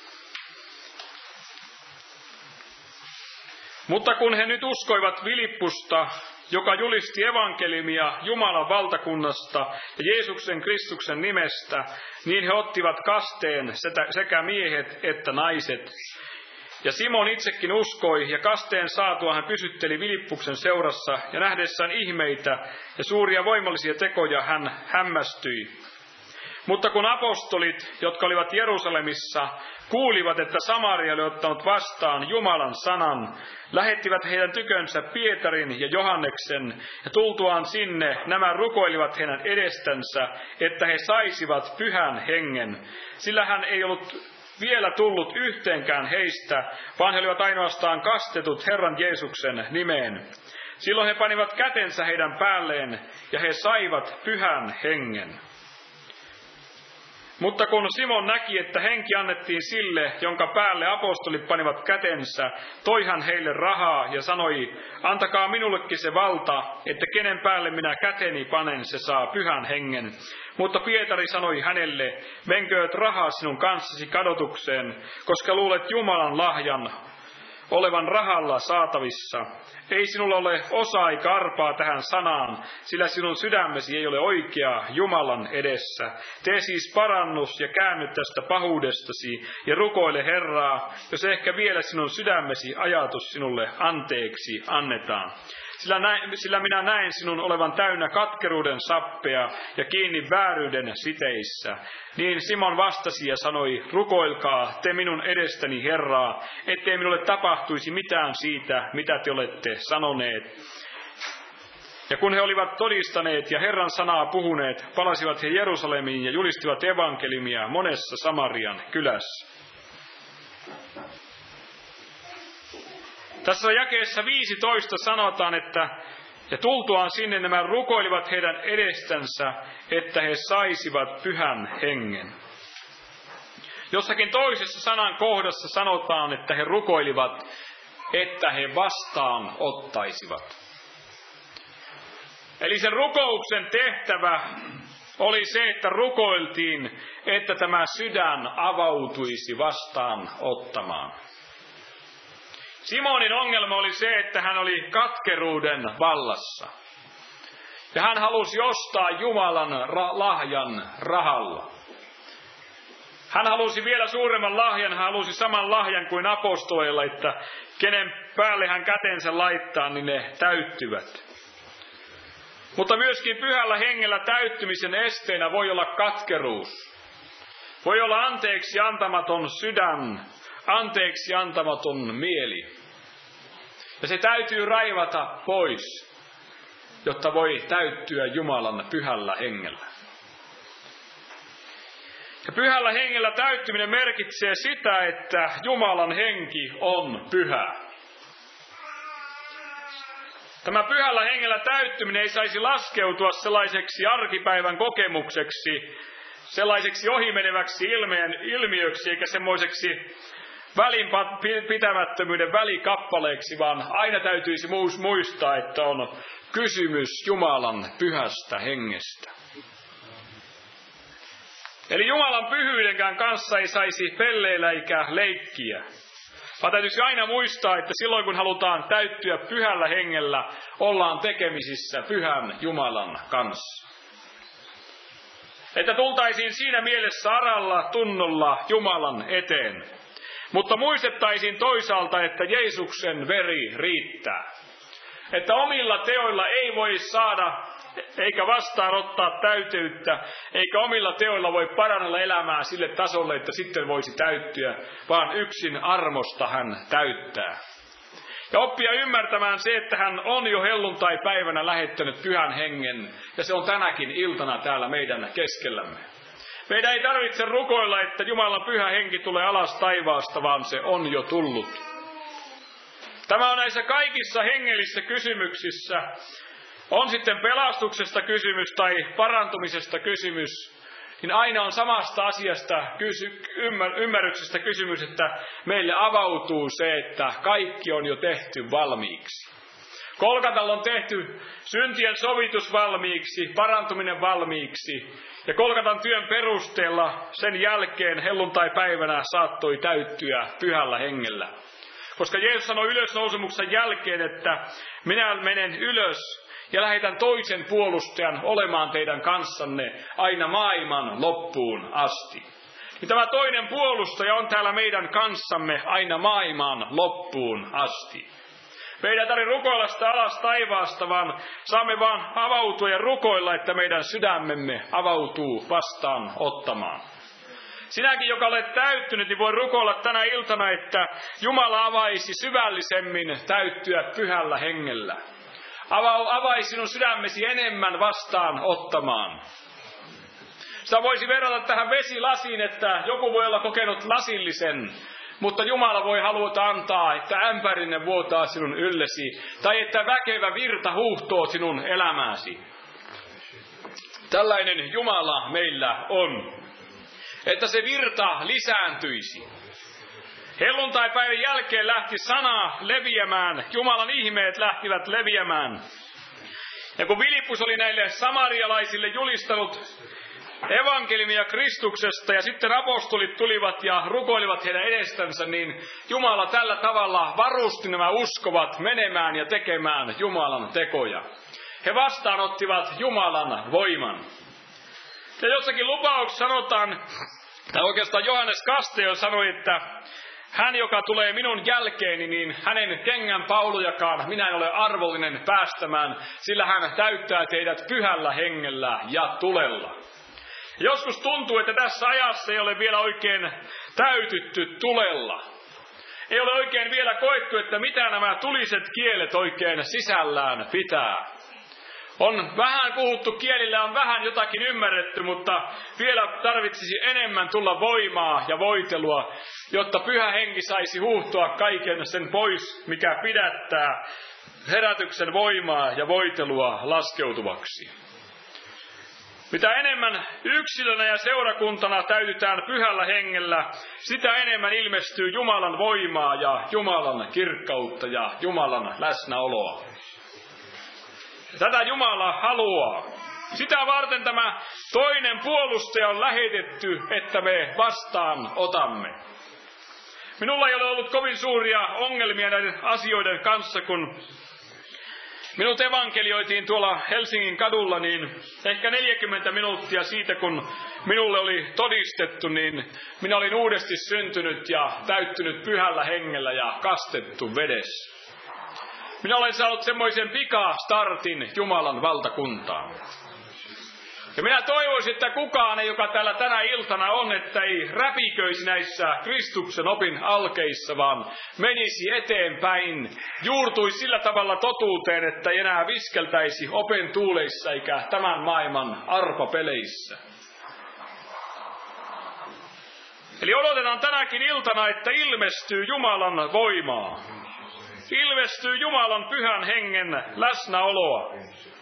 Mutta kun he nyt uskoivat Filippusta, joka julisti evankeliumia Jumalan valtakunnasta ja Jeesuksen Kristuksen nimestä, niin he ottivat kasteen sekä miehet että naiset. Ja Simon itsekin uskoi, ja kasteen saatua hän pysytteli Filippuksen seurassa, ja nähdessään ihmeitä ja suuria voimallisia tekoja hän hämmästyi. Mutta kun apostolit, jotka olivat Jerusalemissa, kuulivat, että Samaria oli ottanut vastaan Jumalan sanan, lähettivät heidän tykönsä Pietarin ja Johanneksen, ja tultuaan sinne nämä rukoilivat heidän edestänsä, että he saisivat Pyhän Hengen, sillä hän ei ollut vielä tullut yhteenkään heistä, vaan he olivat ainoastaan kastetut Herran Jeesuksen nimeen. Silloin he panivat kätensä heidän päälleen, ja he saivat Pyhän Hengen. Mutta kun Simon näki, että henki annettiin sille, jonka päälle apostolit panivat kätensä, toi hän heille rahaa ja sanoi, antakaa minullekin se valta, että kenen päälle minä käteni panen, se saa Pyhän Hengen. Mutta Pietari sanoi hänelle, menkööt rahaa sinun kanssasi kadotukseen, koska luulet Jumalan lahjan olevan rahalla saatavissa. Ei sinulla ole osaa eikä arpaa tähän sanaan, sillä sinun sydämesi ei ole oikea Jumalan edessä. Tee siis parannus ja käänny tästä pahuudestasi ja rukoile Herraa, jos ehkä vielä sinun sydämesi ajatus sinulle anteeksi annetaan. Sillä minä näen sinun olevan täynnä katkeruuden sappea ja kiinni vääryyden siteissä. Niin Simon vastasi ja sanoi, rukoilkaa te minun edestäni Herraa, ettei minulle tapahtuisi mitään siitä, mitä te olette sanoneet. Ja kun he olivat todistaneet ja Herran sanaa puhuneet, palasivat he Jerusalemiin ja julistivat evankeliumia monessa Samarian kylässä. Tässä jakeessa 15 sanotaan, että ja tultuaan sinne nämä rukoilivat heidän edestänsä, että he saisivat Pyhän Hengen. Jossakin toisessa sanan kohdassa sanotaan, että he rukoilivat, että he vastaan ottaisivat. Eli sen rukouksen tehtävä oli se, että rukoiltiin, että tämä sydän avautuisi vastaan ottamaan. Simonin ongelma oli se, että hän oli katkeruuden vallassa. Ja hän halusi ostaa Jumalan lahjan rahalla. Hän halusi vielä suuremman lahjan, hän halusi saman lahjan kuin apostoleilla, että kenen päälle hän kätensä laittaa, niin ne täyttyvät. Mutta myöskin Pyhällä Hengellä täyttymisen esteenä voi olla katkeruus. Voi olla anteeksi antamaton sydän, anteeksi antamaton mieli. Ja se täytyy raivata pois, jotta voi täyttyä Jumalan Pyhällä Hengellä. Ja pyhällä hengellä täyttyminen merkitsee sitä, että Jumalan henki on pyhä. Tämä pyhällä hengellä täyttyminen ei saisi laskeutua sellaiseksi arkipäivän kokemukseksi, sellaiseksi ohimeneväksi ilmiöksi eikä semmoiseksi välinpitämättömyyden välikappaleeksi, vaan aina täytyisi muistaa, että on kysymys Jumalan pyhästä hengestä. Eli Jumalan pyhyydenkään kanssa ei saisi pelleillä eikä leikkiä. Vaan täytyisi aina muistaa, että silloin kun halutaan täyttyä pyhällä hengellä, ollaan tekemisissä pyhän Jumalan kanssa. Että tultaisiin siinä mielessä aralla tunnolla Jumalan eteen. Mutta muistettaisiin toisaalta, että Jeesuksen veri riittää. Että omilla teoilla ei voi saada eikä vastaanottaa täyteyttä, eikä omilla teoilla voi parannella elämää sille tasolle, että sitten voisi täyttyä, vaan yksin armosta hän täyttää. Ja oppia ymmärtämään se, että hän on jo helluntai-päivänä lähettänyt pyhän hengen, ja se on tänäkin iltana täällä meidän keskellämme. Meidän ei tarvitse rukoilla, että Jumalan pyhä henki tulee alas taivaasta, vaan se on jo tullut. Tämä on näissä kaikissa hengellisissä kysymyksissä, on sitten pelastuksesta kysymys tai parantumisesta kysymys, niin aina on samasta asiasta ymmärryksestä kysymys, että meille avautuu se, että kaikki on jo tehty valmiiksi. Kolkatalla on tehty syntien sovitus valmiiksi, parantuminen valmiiksi, ja Kolkatan työn perusteella sen jälkeen helluntai-päivänä saattoi täyttyä pyhällä hengellä. Koska Jeesus sanoi ylösnousemuksen jälkeen, että minä menen ylös ja lähetän toisen puolustajan olemaan teidän kanssanne aina maailman loppuun asti. Ja tämä toinen puolustaja on täällä meidän kanssamme aina maailman loppuun asti. Meidän ei tarvitse rukoilla sitä alas taivaasta, vaan saamme vaan avautua ja rukoilla, että meidän sydämemme avautuu vastaan ottamaan. Sinäkin, joka olet täyttynyt, niin voi rukoilla tänä iltana, että Jumala avaisi syvällisemmin täyttyä pyhällä hengellä. Avaisi sinun sydämesi enemmän vastaan ottamaan. Sitä voisi verrata tähän vesilasiin, että joku voi olla kokenut lasillisen, mutta Jumala voi haluta antaa, että ämpärinen vuotaa sinun yllesi, tai että väkevä virta huuhtoo sinun elämääsi. Tällainen Jumala meillä on, että se virta lisääntyisi. Helluntaipäivän jälkeen lähti sana leviämään, Jumalan ihmeet lähtivät leviämään. Ja kun Filippus oli näille samarialaisille julistanut evankeliumia Kristuksesta ja sitten apostolit tulivat ja rukoilivat heidän edestänsä, niin Jumala tällä tavalla varusti nämä uskovat menemään ja tekemään Jumalan tekoja. He vastaanottivat Jumalan voiman. Ja jossakin lupauksessa sanotaan, tai oikeastaan Johannes Kastejo sanoi, että hän, joka tulee minun jälkeeni, niin hänen kengän paulujakaan minä en ole arvollinen päästämään, sillä hän täyttää teidät pyhällä hengellä ja tulella. Joskus tuntuu, että tässä ajassa ei ole vielä oikein täytytty tulella. Ei ole oikein vielä koettu, että mitä nämä tuliset kielet oikein sisällään pitää. On vähän puhuttu kielillä, on vähän jotakin ymmärretty, mutta vielä tarvitsisi enemmän tulla voimaa ja voitelua, jotta pyhä henki saisi huuhtoa kaiken sen pois, mikä pidättää herätyksen voimaa ja voitelua laskeutuvaksi. Mitä enemmän yksilönä ja seurakuntana täytytään pyhällä hengellä, sitä enemmän ilmestyy Jumalan voimaa ja Jumalan kirkkautta ja Jumalan läsnäoloa. Tätä Jumala haluaa. Sitä varten tämä toinen puolustaja on lähetetty, että me vastaan otamme. Minulla ei ole ollut kovin suuria ongelmia näiden asioiden kanssa, kun minut evankelioitiin tuolla Helsingin kadulla, niin ehkä 40 minuuttia siitä, kun minulle oli todistettu, niin minä olin uudesti syntynyt ja täyttynyt pyhällä hengellä ja kastettu vedessä. Minä olen saanut semmoisen pikastartin Jumalan valtakuntaan. Ja minä toivoisin, että kukaan, joka täällä tänä iltana on, että ei räpiköisi näissä Kristuksen opin alkeissa, vaan menisi eteenpäin, juurtuisi sillä tavalla totuuteen, että ei enää viskeltäisi open tuuleissa eikä tämän maailman arpapeleissä. Eli odotetaan tänäkin iltana, että ilmestyy Jumalan voimaa. Ilmestyy Jumalan pyhän hengen läsnäoloa.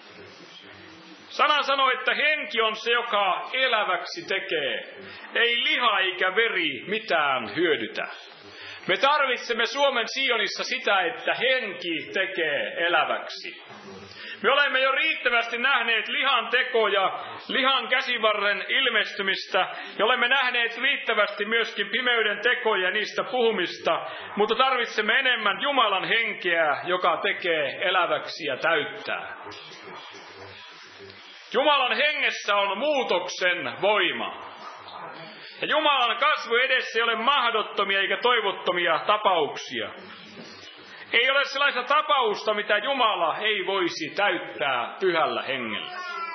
Sana sanoo, että henki on se, joka eläväksi tekee. Ei liha eikä veri mitään hyödytä. Me tarvitsemme Suomen Sionissa sitä, että henki tekee eläväksi. Me olemme jo riittävästi nähneet lihan tekoja, lihan käsivarren ilmestymistä, ja olemme nähneet riittävästi myöskin pimeyden tekoja ja niistä puhumista, mutta tarvitsemme enemmän Jumalan henkeä, joka tekee eläväksi ja täyttää. Jumalan hengessä on muutoksen voima. Ja Jumalan kasvu edessä ei ole mahdottomia eikä toivottomia tapauksia. Ei ole sellaista tapausta, mitä Jumala ei voisi täyttää pyhällä hengellä.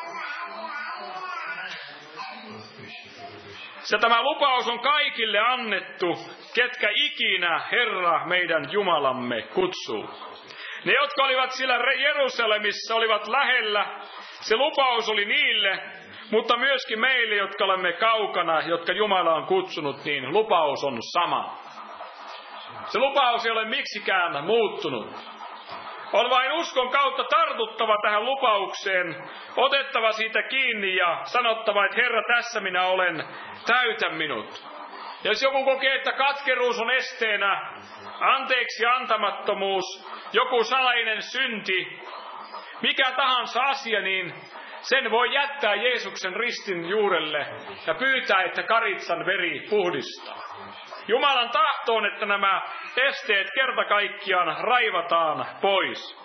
Ja tämä lupaus on kaikille annettu, ketkä ikinä Herra meidän Jumalamme kutsuu. Ne, jotka olivat siellä Jerusalemissa, olivat lähellä. Se lupaus oli niille, mutta myöskin meille, jotka olemme kaukana, jotka Jumala on kutsunut, niin lupaus on sama. Se lupaus ei ole miksikään muuttunut. On vain uskon kautta tartuttava tähän lupaukseen, otettava siitä kiinni ja sanottava, että Herra, tässä minä olen, täytä minut. Ja jos joku kokee, että katkeruus on esteenä, anteeksi antamattomuus, joku salainen synti, mikä tahansa asia, niin sen voi jättää Jeesuksen ristin juurelle ja pyytää, että karitsan veri puhdistaa. Jumalan tahto on, että nämä esteet kerta kaikkiaan raivataan pois.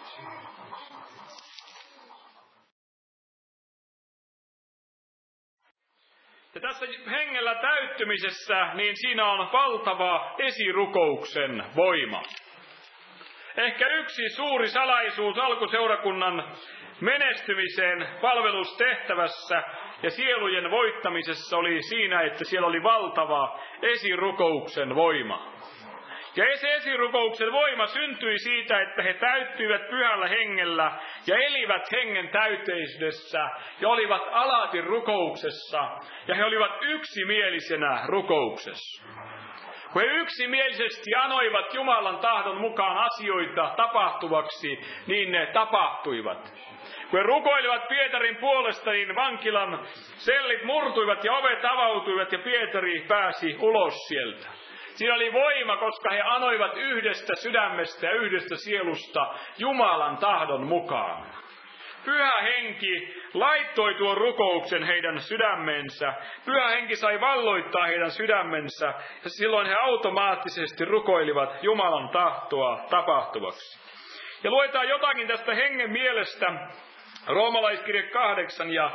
Ja tässä hengellä täyttymisessä, niin siinä on valtava esirukouksen voima. Ehkä yksi suuri salaisuus alkuseurakunnan menestymiseen palvelustehtävässä ja sielujen voittamisessa oli siinä, että siellä oli valtava esirukouksen voima. Ja se esirukouksen voima syntyi siitä, että he täyttyivät pyhällä hengellä ja elivät hengen täyteisyydessä ja olivat alati rukouksessa ja he olivat yksimielisenä rukouksessa. Kun he yksimielisesti anoivat Jumalan tahdon mukaan asioita tapahtuvaksi, niin ne tapahtuivat. Kun he rukoilivat Pietarin puolesta, niin vankilan sellit murtuivat ja ovet avautuivat ja Pietari pääsi ulos sieltä. Siinä oli voima, koska he anoivat yhdestä sydämestä ja yhdestä sielusta Jumalan tahdon mukaan. Pyhä henki laittoi tuon rukouksen heidän sydämensä. Pyhä henki sai valloittaa heidän sydämensä ja silloin he automaattisesti rukoilivat Jumalan tahtoa tapahtuvaksi. Ja luetaan jotakin tästä hengen mielestä. Roomalaiskirje 8 ja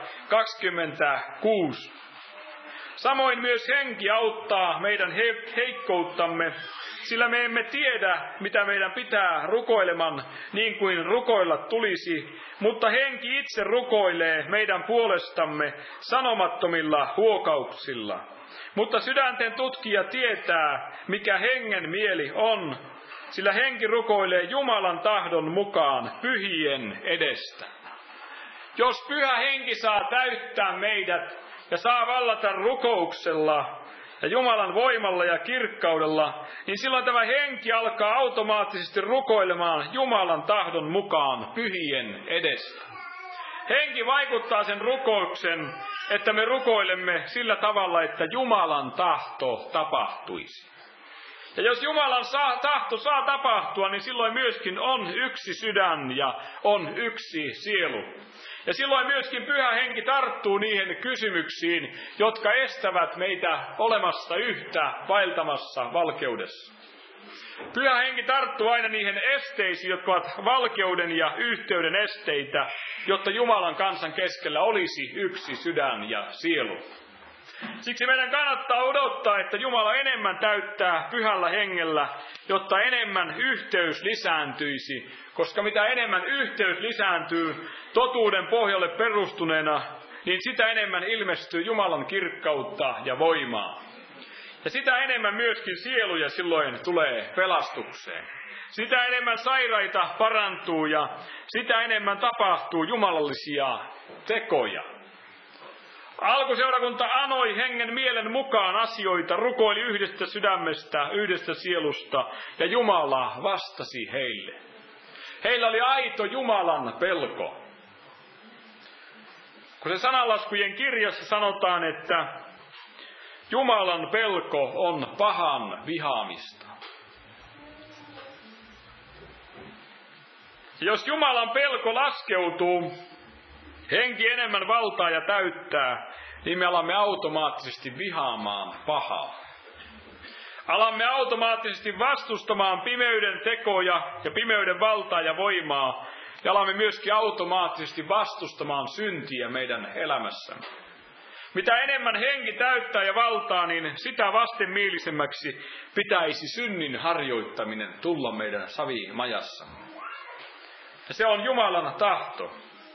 26. Samoin myös henki auttaa meidän heikkouttamme, sillä me emme tiedä, mitä meidän pitää rukoileman niin kuin rukoilla tulisi, mutta henki itse rukoilee meidän puolestamme sanomattomilla huokauksilla. Mutta sydänten tutkija tietää, mikä hengen mieli on, sillä henki rukoilee Jumalan tahdon mukaan pyhien edestä. Jos pyhä henki saa täyttää meidät ja saa vallata rukouksella ja Jumalan voimalla ja kirkkaudella, niin silloin tämä henki alkaa automaattisesti rukoilemaan Jumalan tahdon mukaan pyhien edestä. Henki vaikuttaa sen rukouksen, että me rukoilemme sillä tavalla, että Jumalan tahto tapahtuisi. Ja jos Jumalan tahto saa tapahtua, niin silloin myöskin on yksi sydän ja on yksi sielu. Ja silloin myöskin pyhä henki tarttuu niihin kysymyksiin, jotka estävät meitä olemasta yhtä vaeltamassa valkeudessa. Pyhä henki tarttuu aina niihin esteisiin, jotka ovat valkeuden ja yhteyden esteitä, jotta Jumalan kansan keskellä olisi yksi sydän ja sielu. Siksi meidän kannattaa odottaa, että Jumala enemmän täyttää pyhällä hengellä, jotta enemmän yhteys lisääntyisi, koska mitä enemmän yhteys lisääntyy totuuden pohjalle perustuneena, niin sitä enemmän ilmestyy Jumalan kirkkautta ja voimaa. Ja sitä enemmän myöskin sieluja silloin tulee pelastukseen. Sitä enemmän sairaita parantuu ja sitä enemmän tapahtuu jumalallisia tekoja. Alkuseurakunta anoi hengen mielen mukaan asioita, rukoili yhdestä sydämestä, yhdestä sielusta, ja Jumala vastasi heille. Heillä oli aito Jumalan pelko. Kun se sananlaskujen kirjassa sanotaan, että Jumalan pelko on pahan vihaamista. Ja jos Jumalan pelko laskeutuu, henki enemmän valtaa ja täyttää, niin me alamme automaattisesti vihaamaan pahaa. Alamme automaattisesti vastustamaan pimeyden tekoja ja pimeyden valtaa ja voimaa, ja alamme myöskin automaattisesti vastustamaan syntiä meidän elämässämme. Mitä enemmän henki täyttää ja valtaa, niin sitä vastenmielisemmäksi pitäisi synnin harjoittaminen tulla meidän savimajassamme. Ja se on Jumalan tahto.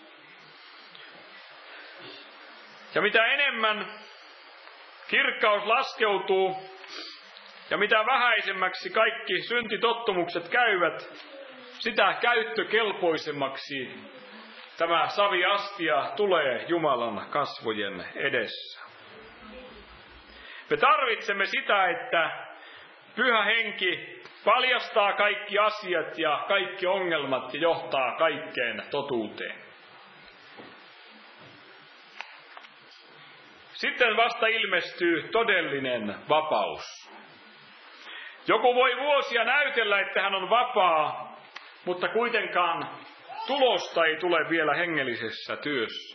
Ja mitä enemmän kirkkaus laskeutuu ja mitä vähäisemmäksi kaikki syntitottumukset käyvät, sitä käyttökelpoisemmaksi tämä saviastia tulee Jumalan kasvojen edessä. Me tarvitsemme sitä, että Pyhä Henki paljastaa kaikki asiat ja kaikki ongelmat ja johtaa kaikkeen totuuteen. Sitten vasta ilmestyy todellinen vapaus. Joku voi vuosia näytellä, että hän on vapaa, mutta kuitenkaan tulosta ei tule vielä hengellisessä työssä.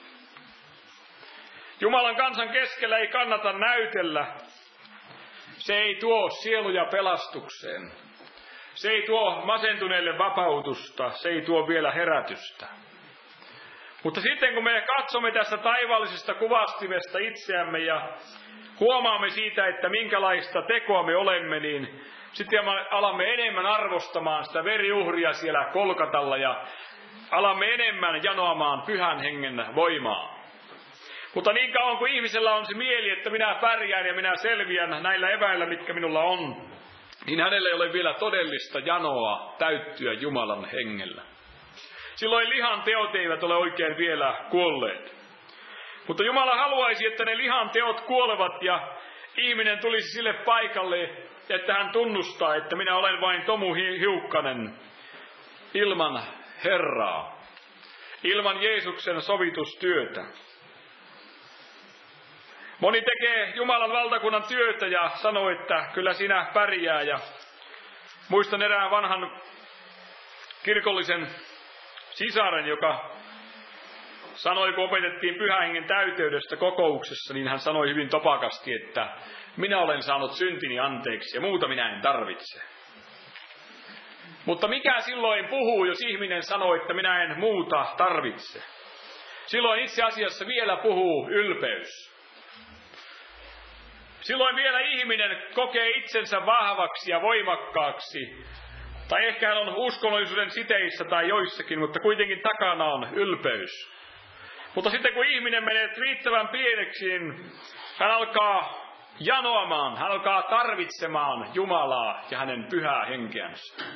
Jumalan kansan keskellä ei kannata näytellä. Se ei tuo sieluja pelastukseen. Se ei tuo masentuneille vapautusta. Se ei tuo vielä herätystä. Mutta sitten kun me katsomme tässä taivaallisesta kuvastimesta itseämme ja huomaamme siitä, että minkälaista tekoa me olemme, niin sitten me alamme enemmän arvostamaan sitä veriuhria siellä Kolkatalla ja alamme enemmän janoamaan Pyhän Hengen voimaa. Mutta niin kauan kuin ihmisellä on se mieli, että minä pärjään ja minä selviän näillä eväillä, mitkä minulla on, niin hänellä ei ole vielä todellista janoa täyttyä Jumalan hengellä. Silloin lihan teot eivät ole oikein vielä kuolleet. Mutta Jumala haluaisi, että ne lihan teot kuolevat ja ihminen tulisi sille paikalle, että hän tunnustaa, että minä olen vain Tomu Hiukkanen ilman Herraa, ilman Jeesuksen sovitustyötä. Moni tekee Jumalan valtakunnan työtä ja sanoo, että kyllä sinä pärjää. Ja muistan erään vanhan kirkollisen sisaren, joka sanoi, kun opetettiin Pyhän Hengen täyteydestä kokouksessa, niin hän sanoi hyvin topakasti, että minä olen saanut syntini anteeksi ja muuta minä en tarvitse. Mutta mikä silloin puhuu, jos ihminen sanoo, että minä en muuta tarvitse? Silloin itse asiassa vielä puhuu ylpeys. Silloin vielä ihminen kokee itsensä vahvaksi ja voimakkaaksi. Tai ehkä hän on uskonnollisuuden siteissä tai joissakin, mutta kuitenkin takana on ylpeys. Mutta sitten kun ihminen menee riittävän pieneksi, niin hän alkaa janoamaan, hän alkaa tarvitsemaan Jumalaa ja hänen pyhää henkeänsä.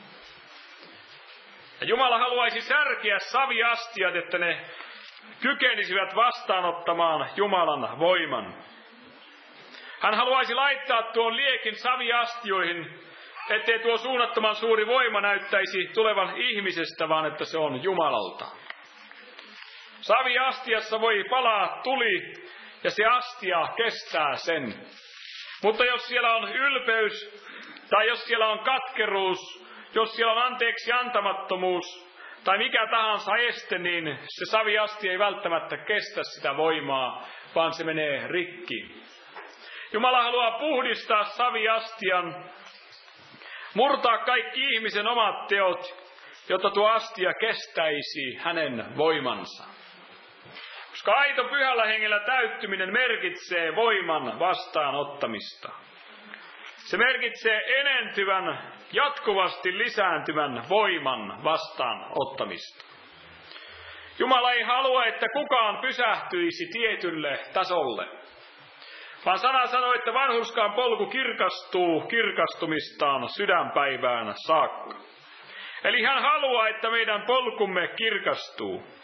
Ja Jumala haluaisi särkeä saviastiat, että ne kykenisivät vastaanottamaan Jumalan voiman. Hän haluaisi laittaa tuon liekin saviastioihin, ettei tuo suunnattoman suuri voima näyttäisi tulevan ihmisestä, vaan että se on Jumalalta. Saviastiassa voi palaa tuli, ja se astia kestää sen. Mutta jos siellä on ylpeys, tai jos siellä on katkeruus, jos siellä on anteeksi antamattomuus, tai mikä tahansa este, niin se saviastia ei välttämättä kestä sitä voimaa, vaan se menee rikki. Jumala haluaa puhdistaa saviastian, murtaa kaikki ihmisen omat teot, jotta tuo astia kestäisi hänen voimansa. Koska aito Pyhällä Hengellä täyttyminen merkitsee voiman vastaanottamista. Se merkitsee enentyvän, jatkuvasti lisääntyvän voiman vastaanottamista. Jumala ei halua, että kukaan pysähtyisi tietylle tasolle. Vaan sana sanoo, että vanhurskaan polku kirkastuu kirkastumistaan sydänpäivään saakka. Eli hän haluaa, että meidän polkumme kirkastuu.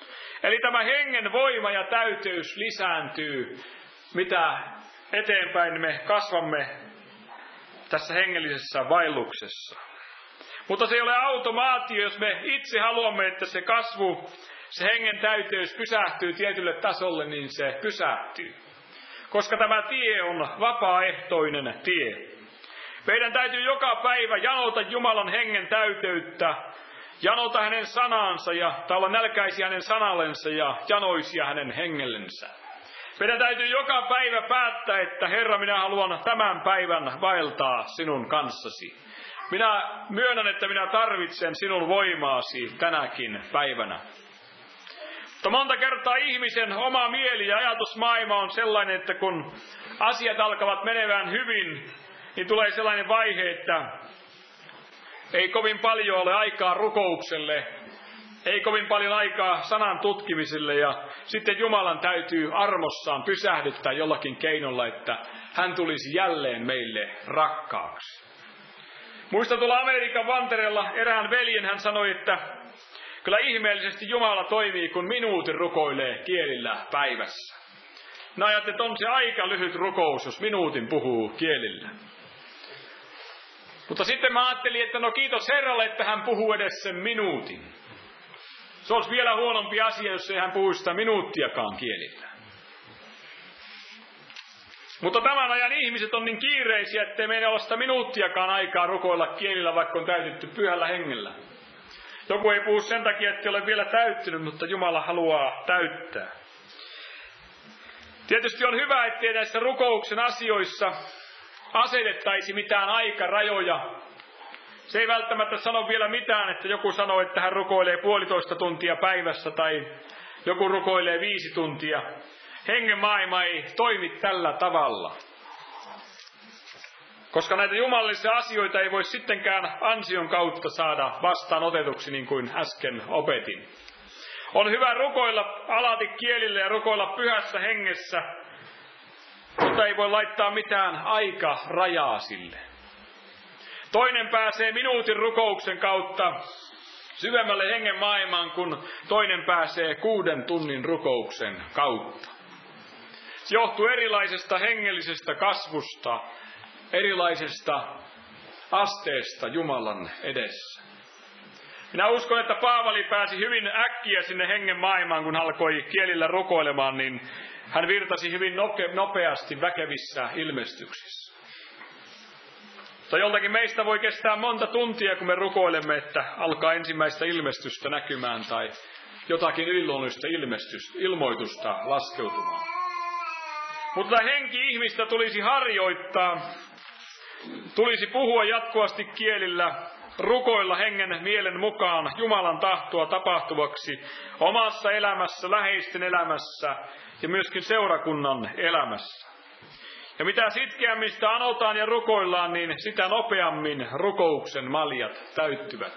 Eli tämä hengen voima ja täyteys lisääntyy, mitä eteenpäin me kasvamme tässä hengellisessä vaelluksessa. Mutta se ei ole automaatio, jos me itse haluamme, että se kasvu, se hengen täyteys pysähtyy tietylle tasolle, niin se pysähtyy. Koska tämä tie on vapaaehtoinen tie. Meidän täytyy joka päivä janota Jumalan hengen täyteyttä, janota hänen sanansa ja olla nälkäisiä hänen sanallensa ja janoisia hänen hengellensä. Meidän täytyy joka päivä päättää, että Herra, minä haluan tämän päivän vaeltaa sinun kanssasi. Minä myönnän, että minä tarvitsen sinun voimaasi tänäkin päivänä. Mutta monta kertaa ihmisen oma mieli ja ajatusmaailma on sellainen, että kun asiat alkavat menevän hyvin, niin tulee sellainen vaihe, että ei kovin paljon ole aikaa rukoukselle, ei kovin paljon aikaa sanan tutkimiselle ja sitten Jumalan täytyy armossaan pysähdyttää jollakin keinolla, että hän tulisi jälleen meille rakkaaksi. Muistan tuolla Amerikan Vantereella erään veljen, hän sanoi, että kyllä ihmeellisesti Jumala toimii, kun minuutin rukoilee kielillä päivässä. Mä ajattelin, että on se aika lyhyt rukous, jos minuutin puhuu kielillä. Mutta sitten mä ajattelin, että no kiitos Herralle, että hän puhuu edes sen minuutin. Se olisi vielä huonompi asia, jos ei hän puhu sitä minuuttiakaan kielillä. Mutta tämän ajan ihmiset on niin kiireisiä, ettei meillä ole sitä minuuttiakaan aikaa rukoilla kielillä, vaikka on täytetty pyhällä hengellä. Joku ei puhu sen takia, että ole vielä täyttynyt, mutta Jumala haluaa täyttää. Tietysti on hyvä, ettei näissä rukouksen asioissa asetettaisi mitään aikarajoja. Se ei välttämättä sano vielä mitään, että joku sanoo, että hän rukoilee 1,5 tuntia päivässä tai joku rukoilee 5 tuntia. Hengen maailma ei toimi tällä tavalla. Koska näitä jumalallisia asioita ei voi sittenkään ansion kautta saada vastaanotetuksi, niin kuin äsken opetin. On hyvä rukoilla alati kielillä ja rukoilla pyhässä hengessä, mutta ei voi laittaa mitään aikarajaa sille. Toinen pääsee minuutin rukouksen kautta syvemmälle hengen maailmaan, kun toinen pääsee 6 tunnin rukouksen kautta. Se johtuu erilaisesta hengellisestä kasvusta, erilaisesta asteesta Jumalan edessä. Minä uskon, että Paavali pääsi hyvin äkkiä sinne hengen maailmaan, kun alkoi kielillä rukoilemaan, niin hän virtasi hyvin nopeasti väkevissä ilmestyksissä. Mutta joltakin meistä voi kestää monta tuntia, kun me rukoilemme, että alkaa ensimmäistä ilmestystä näkymään tai jotakin yliluonnollista ilmoitusta laskeutumaan. Mutta henki-ihmistä tulisi harjoittaa, tulisi puhua jatkuvasti kielillä, rukoilla hengen mielen mukaan Jumalan tahtoa tapahtuvaksi omassa elämässä, läheisten elämässä ja myöskin seurakunnan elämässä. Ja mitä sitkeämmin sitä anotaan ja rukoillaan, niin sitä nopeammin rukouksen maljat täyttyvät.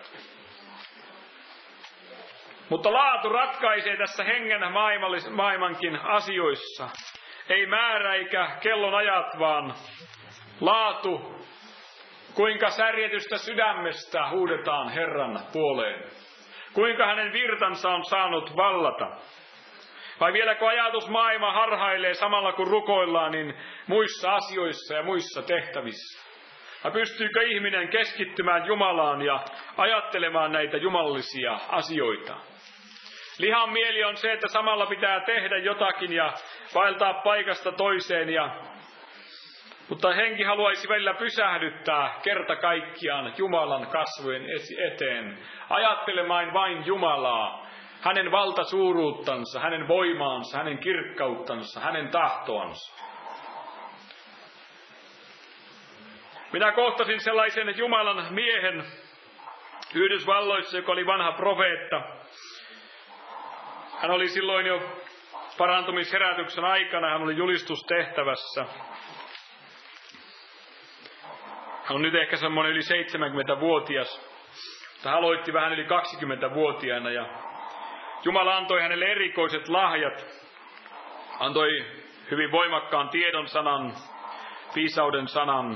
Mutta laatu ratkaisee tässä hengen maailmankin asioissa. Ei määrä eikä kellonajat, vaan laatu, kuinka särjetystä sydämestä huudetaan Herran puoleen. Kuinka hänen virtansa on saanut vallata. Vai vieläkö ajatusmaailma harhailee samalla kun rukoillaan, niin muissa asioissa ja muissa tehtävissä? Vai pystyykö ihminen keskittymään Jumalaan ja ajattelemaan näitä jumalallisia asioita? Lihan mieli on se, että samalla pitää tehdä jotakin ja vaeltaa paikasta toiseen. Mutta henki haluaisi välillä pysähdyttää kerta kaikkiaan Jumalan kasvojen eteen, ajattelemaan vain Jumalaa, hänen valtasuuruuttansa, hänen voimaansa, hänen kirkkauttansa, hänen tahtoansa. Minä kohtasin sellaisen Jumalan miehen Yhdysvalloissa, joka oli vanha profeetta. Hän oli silloin jo parantumisherätyksen aikana, hän oli julistustehtävässä. Hän on nyt ehkä semmoinen yli 70-vuotias, mutta hän aloitti vähän yli 20-vuotiaana ja Jumala antoi hänelle erikoiset lahjat. Antoi hyvin voimakkaan tiedon sanan, viisauden sanan,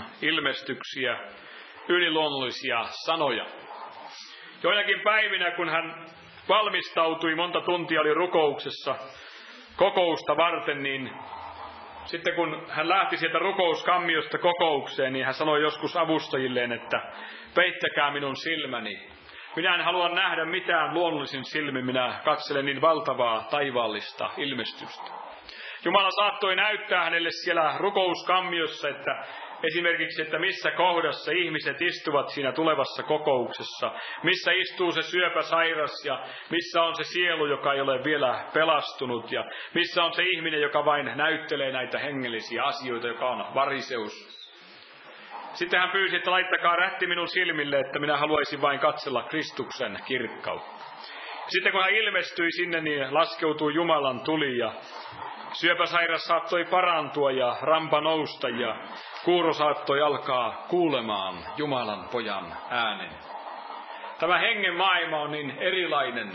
ilmestyksiä, yliluonnollisia sanoja. Joinakin päivinä, kun hän valmistautui, monta tuntia oli rukouksessa kokousta varten, niin sitten kun hän lähti sieltä rukouskammiosta kokoukseen, niin hän sanoi joskus avustajilleen, että peittäkää minun silmäni. Minä en halua nähdä mitään luonnollisin silmin, minä katselen niin valtavaa taivaallista ilmestystä. Jumala saattoi näyttää hänelle siellä rukouskammiossa, että esimerkiksi, että missä kohdassa ihmiset istuvat siinä tulevassa kokouksessa, missä istuu se syöpäsairas ja missä on se sielu, joka ei ole vielä pelastunut ja missä on se ihminen, joka vain näyttelee näitä hengellisiä asioita, joka on variseus. Sitten hän pyysi, että laittakaa rätti minun silmille, että minä haluaisin vain katsella Kristuksen kirkkautta. Sitten kun hän ilmestyi sinne, niin laskeutui Jumalan tuli ja syöpäsairas saattoi parantua ja rampa nousta ja kuuro saattoi alkaa kuulemaan Jumalan pojan äänen. Tämä hengen maailma on niin erilainen.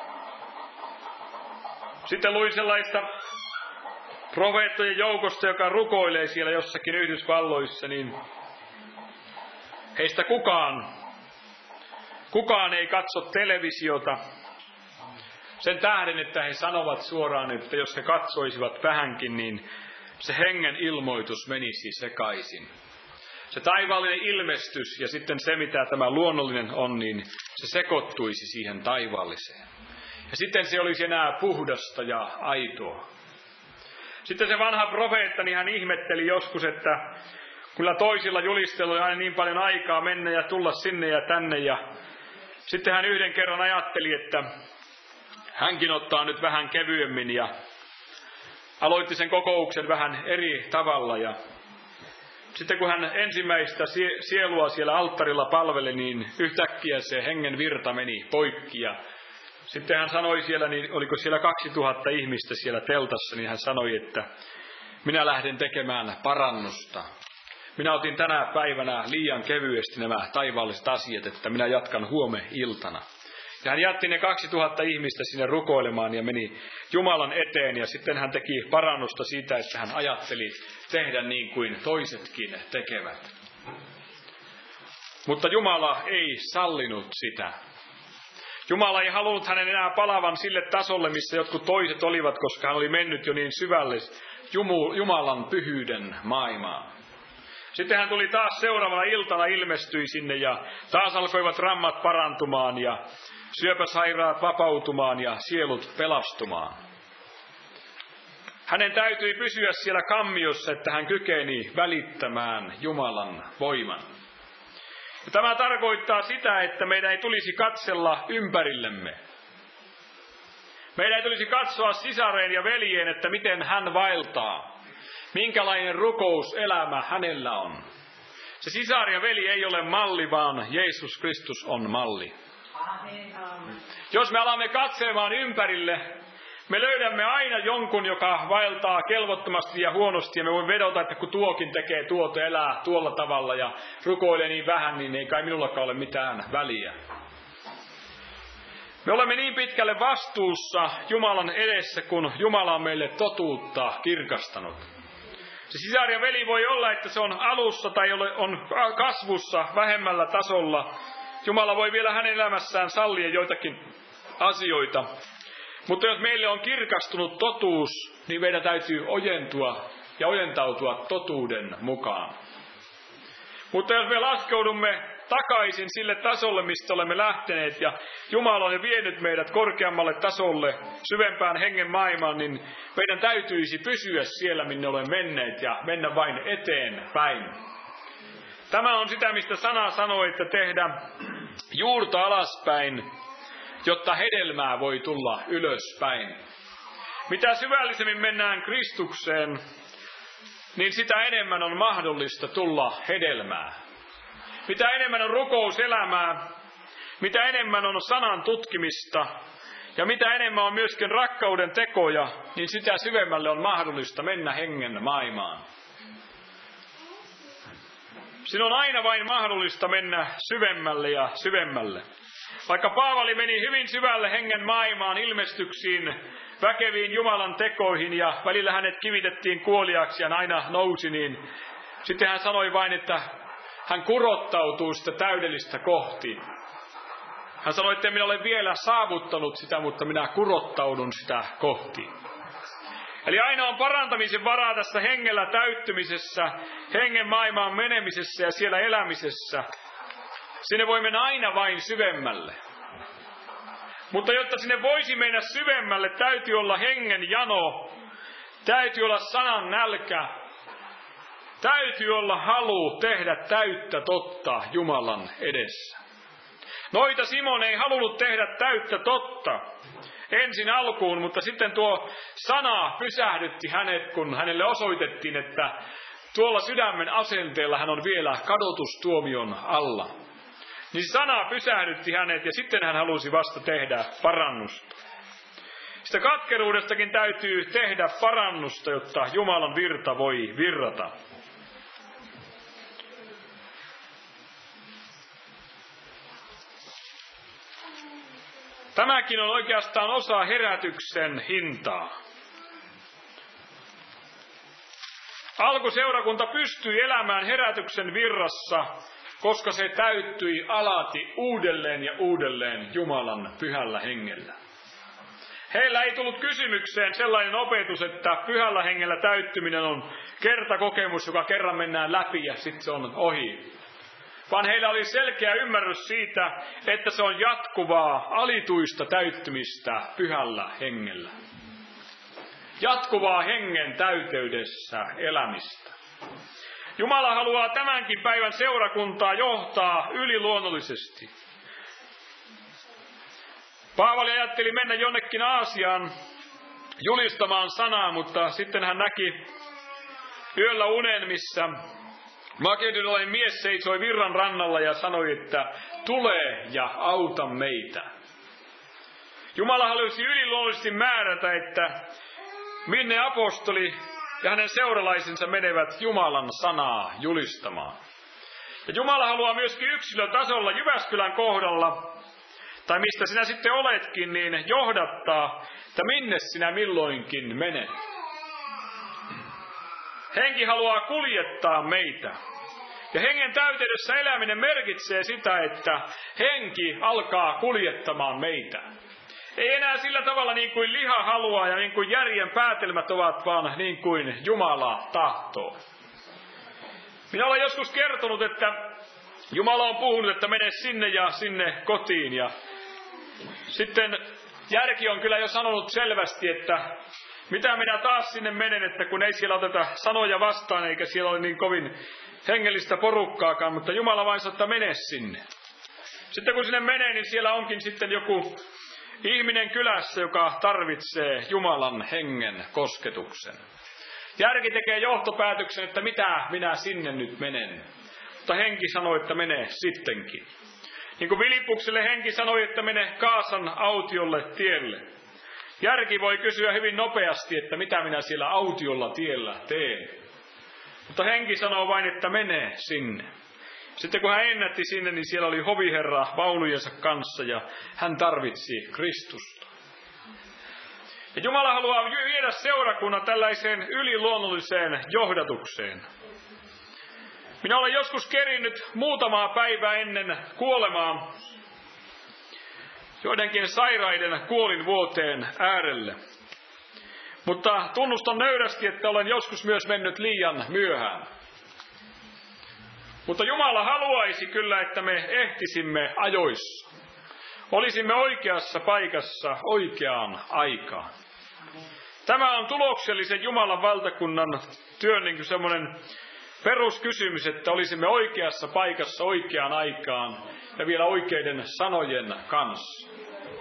Sitten luin sellaista profeettojen joukosta, joka rukoilee siellä jossakin Yhdysvalloissa, niin heistä kukaan ei katso televisiota sen tähden, että he sanovat suoraan, että jos he katsoisivat vähänkin, niin se hengen ilmoitus menisi sekaisin. Se taivaallinen ilmestys ja sitten se, mitä tämä luonnollinen on, niin se sekoittuisi siihen taivaalliseen. Ja sitten se olisi enää puhdasta ja aitoa. Sitten se vanha profeetta, niin hän ihmetteli joskus, että kyllä toisilla julisteluilla oli aina niin paljon aikaa mennä ja tulla sinne ja tänne. Ja sitten hän yhden kerran ajatteli, että hänkin ottaa nyt vähän kevyemmin ja aloitti sen kokouksen vähän eri tavalla. Ja sitten kun hän ensimmäistä sielua siellä alttarilla palveli, niin yhtäkkiä se hengen virta meni poikki. Ja sitten hän sanoi siellä, niin oliko siellä 2000 ihmistä siellä teltassa, niin hän sanoi, että minä lähden tekemään parannusta. Minä otin tänä päivänä liian kevyesti nämä taivaalliset asiat, että minä jatkan huomeniltana. Ja hän jätti ne 2000 ihmistä sinne rukoilemaan ja meni Jumalan eteen. Ja sitten hän teki parannusta siitä, että hän ajatteli tehdä niin kuin toisetkin tekevät. Mutta Jumala ei sallinut sitä. Jumala ei halunnut hänen enää palavan sille tasolle, missä jotkut toiset olivat, koska hän oli mennyt jo niin syvälle Jumalan pyhyyden maailmaan. Sitten hän tuli taas seuraavana iltana, ilmestyi sinne ja taas alkoivat rammat parantumaan ja syöpäsairaat vapautumaan ja sielut pelastumaan. Hänen täytyi pysyä siellä kammiossa, että hän kykeni välittämään Jumalan voiman. Ja tämä tarkoittaa sitä, että meidän ei tulisi katsella ympärillemme. Meidän ei tulisi katsoa sisareen ja veljeen, että miten hän vaeltaa. Minkälainen rukouselämä hänellä on. Se sisar ja veli ei ole malli, vaan Jeesus Kristus on malli. Amen. Jos me alamme katselemaan ympärille, me löydämme aina jonkun, joka vaeltaa kelvottomasti ja huonosti. Ja me voimme vedota, että kun tuokin tekee tuota, elää tuolla tavalla ja rukoilee niin vähän, niin ei kai minullakaan ole mitään väliä. Me olemme niin pitkälle vastuussa Jumalan edessä, kun Jumala on meille totuutta kirkastanut. Se sisar ja veli voi olla, että se on alussa tai on kasvussa vähemmällä tasolla. Jumala voi vielä hänen elämässään sallia joitakin asioita. Mutta jos meille on kirkastunut totuus, niin meidän täytyy ojentua ja ojentautua totuuden mukaan. Mutta jos me laskeudumme takaisin sille tasolle, mistä olemme lähteneet, ja Jumala on jo vienyt meidät korkeammalle tasolle, syvempään hengen maailmaan, niin meidän täytyisi pysyä siellä, minne olemme menneet, ja mennä vain eteenpäin. Tämä on sitä, mistä sana sanoo, että tehdä juurta alaspäin, jotta hedelmää voi tulla ylöspäin. Mitä syvällisemmin mennään Kristukseen, niin sitä enemmän on mahdollista tulla hedelmää. Mitä enemmän on rukouselämää, mitä enemmän on sanan tutkimista ja mitä enemmän on myöskin rakkauden tekoja, niin sitä syvemmälle on mahdollista mennä hengen maailmaan. Siinä on aina vain mahdollista mennä syvemmälle ja syvemmälle. Vaikka Paavali meni hyvin syvälle hengen maailmaan ilmestyksiin, väkeviin Jumalan tekoihin ja välillä hänet kivitettiin kuoliaksi ja hän aina nousi, niin sitten hän sanoi vain, että hän kurottautuu sitä täydellistä kohti. Hän sanoi, että minä olen vielä saavuttanut sitä, mutta minä kurottaudun sitä kohti. Eli aina on parantamisen varaa tässä hengellä täyttymisessä, hengen maailmaan menemisessä ja siellä elämisessä. Sinne voi mennä aina vain syvemmälle. Mutta jotta sinne voisi mennä syvemmälle, täytyy olla hengen jano, täytyy olla sanan nälkä, täytyy olla halu tehdä täyttä totta Jumalan edessä. Noita Simon ei halunnut tehdä täyttä totta ensin alkuun, mutta sitten tuo sana pysähdytti hänet, kun hänelle osoitettiin, että tuolla sydämen asenteella hän on vielä kadotustuomion alla. Niin sana pysähdytti hänet ja sitten hän halusi vasta tehdä parannusta. Sitä katkeruudestakin täytyy tehdä parannusta, jotta Jumalan virta voi virrata. Tämäkin on oikeastaan osa herätyksen hintaa. Alkuseurakunta pystyi elämään herätyksen virrassa, koska se täyttyi alati uudelleen ja uudelleen Jumalan pyhällä hengellä. Heillä ei tullut kysymykseen sellainen opetus, että pyhällä hengellä täyttyminen on kertakokemus, joka kerran mennään läpi ja sitten se on ohi. Vaan heillä oli selkeä ymmärrys siitä, että se on jatkuvaa, alituista täyttymistä pyhällä hengellä. Jatkuvaa hengen täyteydessä elämistä. Jumala haluaa tämänkin päivän seurakuntaa johtaa yliluonnollisesti. Paavali ajatteli mennä jonnekin Aasiaan julistamaan sanaa, mutta sitten hän näki yöllä unen, missä makedonialainen mies seisoi virran rannalla ja sanoi, että tule ja auta meitä. Jumala halusi yliluonnollisesti määrätä, että minne apostoli ja hänen seuralaisensa menevät Jumalan sanaa julistamaan. Ja Jumala haluaa myöskin yksilötasolla Jyväskylän kohdalla, tai mistä sinä sitten oletkin, niin johdattaa, että minne sinä milloinkin menet. Henki haluaa kuljettaa meitä. Ja hengen täyteydessä eläminen merkitsee sitä, että henki alkaa kuljettamaan meitä. Ei enää sillä tavalla niin kuin liha haluaa ja niin kuin järjen päätelmät ovat, vaan niin kuin Jumala tahtoo. Minä olen joskus kertonut, että Jumala on puhunut, että mene sinne ja sinne kotiin. Ja sitten järki on kyllä jo sanonut selvästi, että mitä minä taas sinne menen, että kun ei siellä oteta sanoja vastaan, eikä siellä ole niin kovin hengellistä porukkaakaan, mutta Jumala vain sanoo, että mene sinne. Sitten kun sinne menee, niin siellä onkin sitten joku ihminen kylässä, joka tarvitsee Jumalan hengen kosketuksen. Järki tekee johtopäätöksen, että mitä minä sinne nyt menen. Mutta henki sanoi, että mene sittenkin. Niin kuin Filippukselle henki sanoi, että mene Kaasan autiolle tielle. Järki voi kysyä hyvin nopeasti, että mitä minä siellä autiolla tiellä teen. Mutta henki sanoo vain, että mene sinne. Sitten kun hän ennätti sinne, niin siellä oli hoviherra vaunujensa kanssa ja hän tarvitsi Kristusta. Ja Jumala haluaa viedä seurakunnan tällaiseen yliluonnolliseen johdatukseen. Minä olen joskus kerinnyt muutamaa päivää ennen kuolemaa joidenkin sairaiden kuolinvuoteen äärelle. Mutta tunnustan nöyrästi, että olen joskus myös mennyt liian myöhään. Mutta Jumala haluaisi kyllä, että me ehtisimme ajoissa. Olisimme oikeassa paikassa oikeaan aikaan. Tämä on tuloksellisen Jumalan valtakunnan työn niin kuin semmoinen peruskysymys, että olisimme oikeassa paikassa oikeaan aikaan ja vielä oikeiden sanojen kanssa.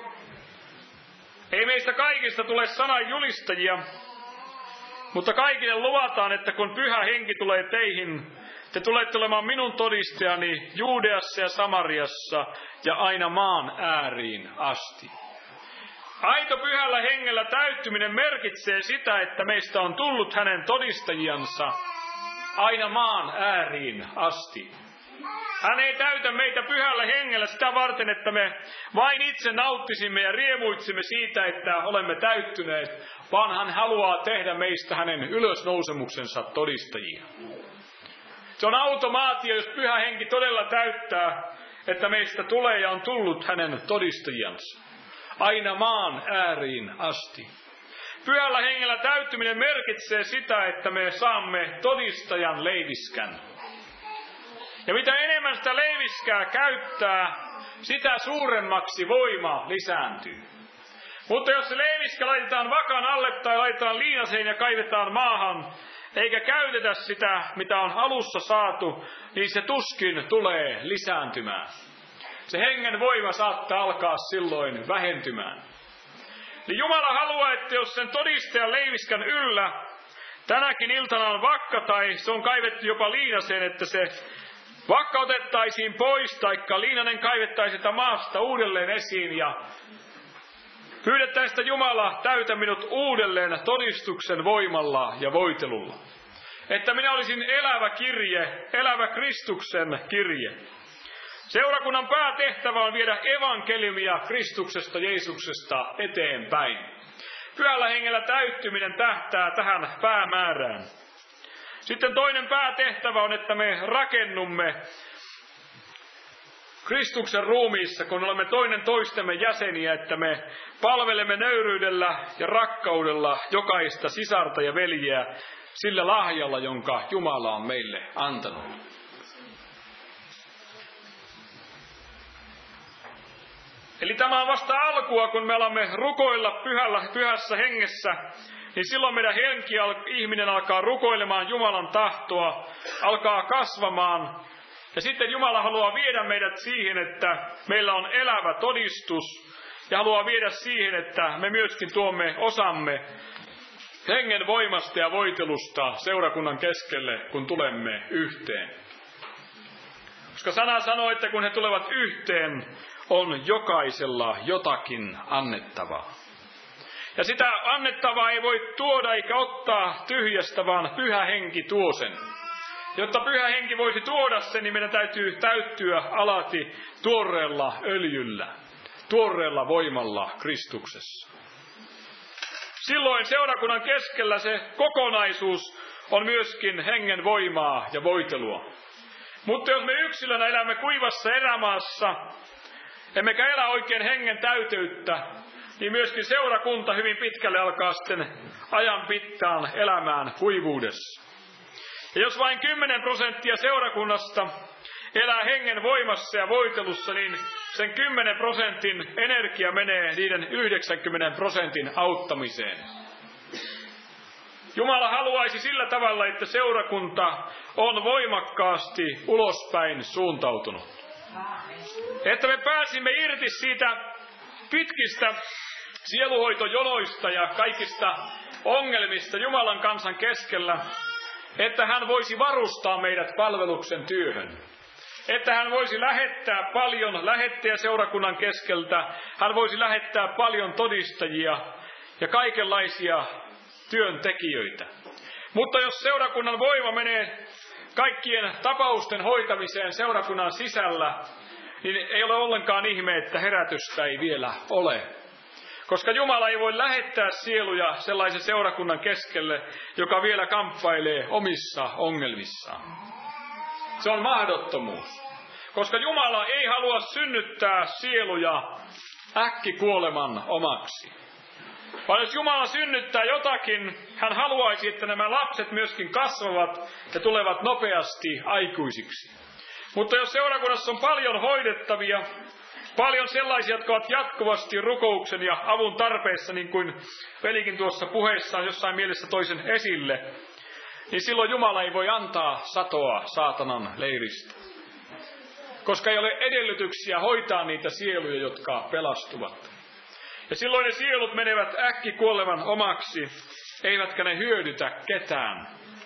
Ei meistä kaikista tule sanan julistajia, mutta kaikille luvataan, että kun Pyhä Henki tulee teihin, te tulette olemaan minun todistajani Juudeassa ja Samariassa ja aina maan ääriin asti. Aito Pyhällä Hengellä täyttyminen merkitsee sitä, että meistä on tullut hänen todistajiansa aina maan ääriin asti. Hän ei täytä meitä Pyhällä Hengellä sitä varten, että me vain itse nauttisimme ja riemuitsimme siitä, että olemme täyttyneet, vaan hän haluaa tehdä meistä hänen ylösnousemuksensa todistajia. Se on automaatio, jos Pyhä Henki todella täyttää, että meistä tulee ja on tullut hänen todistajansa, aina maan ääriin asti. Pyhällä hengellä täyttyminen merkitsee sitä, että me saamme todistajan leiviskän. Ja mitä enemmän sitä leiviskää käyttää, sitä suuremmaksi voima lisääntyy. Mutta jos se leiviskä laitetaan vakan alle tai laitetaan liinaseen ja kaivetaan maahan, eikä käytetä sitä, mitä on alussa saatu, niin se tuskin tulee lisääntymään. Se hengen voima saattaa alkaa silloin vähentymään. Niin Jumala haluaa, että jos sen todistajan leiviskän yllä tänäkin iltana on vakka tai se on kaivettu jopa liinaseen, että se vakka otettaisiin pois, taikka liinanen kaivettaisiin sitä maasta uudelleen esiin ja pyydettäisiin, että Jumala täytä minut uudelleen todistuksen voimalla ja voitelulla. Että minä olisin elävä kirje, elävä Kristuksen kirje. Seurakunnan päätehtävä on viedä evankeliumia Kristuksesta, Jeesuksesta eteenpäin. Pyhällä hengellä täyttyminen tähtää tähän päämäärään. Sitten toinen päätehtävä on, että me rakennumme Kristuksen ruumiissa, kun olemme toinen toistemme jäseniä, että me palvelemme nöyryydellä ja rakkaudella jokaista sisarta ja veljeä sillä lahjalla, jonka Jumala on meille antanut. Eli tämä on vasta alkua, kun me alamme rukoilla pyhässä hengessä, niin silloin meidän ihminen alkaa rukoilemaan Jumalan tahtoa, alkaa kasvamaan. Ja sitten Jumala haluaa viedä meidät siihen, että meillä on elävä todistus, ja haluaa viedä siihen, että me myöskin tuomme osamme hengen voimasta ja voitelusta seurakunnan keskelle, kun tulemme yhteen. Koska sana sanoo, että kun he tulevat yhteen, on jokaisella jotakin annettavaa. Ja sitä annettavaa ei voi tuoda eikä ottaa tyhjästä, vaan Pyhä Henki tuo sen. Jotta Pyhä Henki voisi tuoda sen, niin meidän täytyy täyttyä alati tuoreella öljyllä, tuoreella voimalla Kristuksessa. Silloin seurakunnan keskellä se kokonaisuus on myöskin hengen voimaa ja voitelua. Mutta jos me yksilönä elämme kuivassa erämaassa, emmekä elä oikein hengen täyteyttä, niin myöskin seurakunta hyvin pitkälle alkaa sitten ajan pittaan elämään kuivuudessa. Ja jos vain 10% seurakunnasta elää hengen voimassa ja voitelussa, niin sen 10% energia menee niiden 90% auttamiseen. Jumala haluaisi sillä tavalla, että seurakunta on voimakkaasti ulospäin suuntautunut. Että me pääsimme irti siitä pitkistä sieluhoitojonoista ja kaikista ongelmista Jumalan kansan keskellä, että hän voisi varustaa meidät palveluksen työhön. Että hän voisi lähettää paljon lähettejä seurakunnan keskeltä, hän voisi lähettää paljon todistajia ja kaikenlaisia työntekijöitä. Mutta jos seurakunnan voima menee kaikkien tapausten hoitamiseen seurakunnan sisällä, niin ei ole ollenkaan ihme, että herätystä ei vielä ole. Koska Jumala ei voi lähettää sieluja sellaisen seurakunnan keskelle, joka vielä kamppailee omissa ongelmissaan. Se on mahdottomuus. Koska Jumala ei halua synnyttää sieluja äkkikuoleman omaksi. Vaan jos Jumala synnyttää jotakin, hän haluaisi, että nämä lapset myöskin kasvavat ja tulevat nopeasti aikuisiksi. Mutta jos seurakunnassa on paljon hoidettavia, paljon sellaisia, jotka ovat jatkuvasti rukouksen ja avun tarpeessa, niin kuin velikin tuossa puheessaan jossain mielessä toisen esille, niin silloin Jumala ei voi antaa satoa saatanan leiristä. Koska ei ole edellytyksiä hoitaa niitä sieluja, jotka pelastuvat. Ja silloin ne sielut menevät äkkikuolevan omaksi, eivätkä ne hyödytä ketään.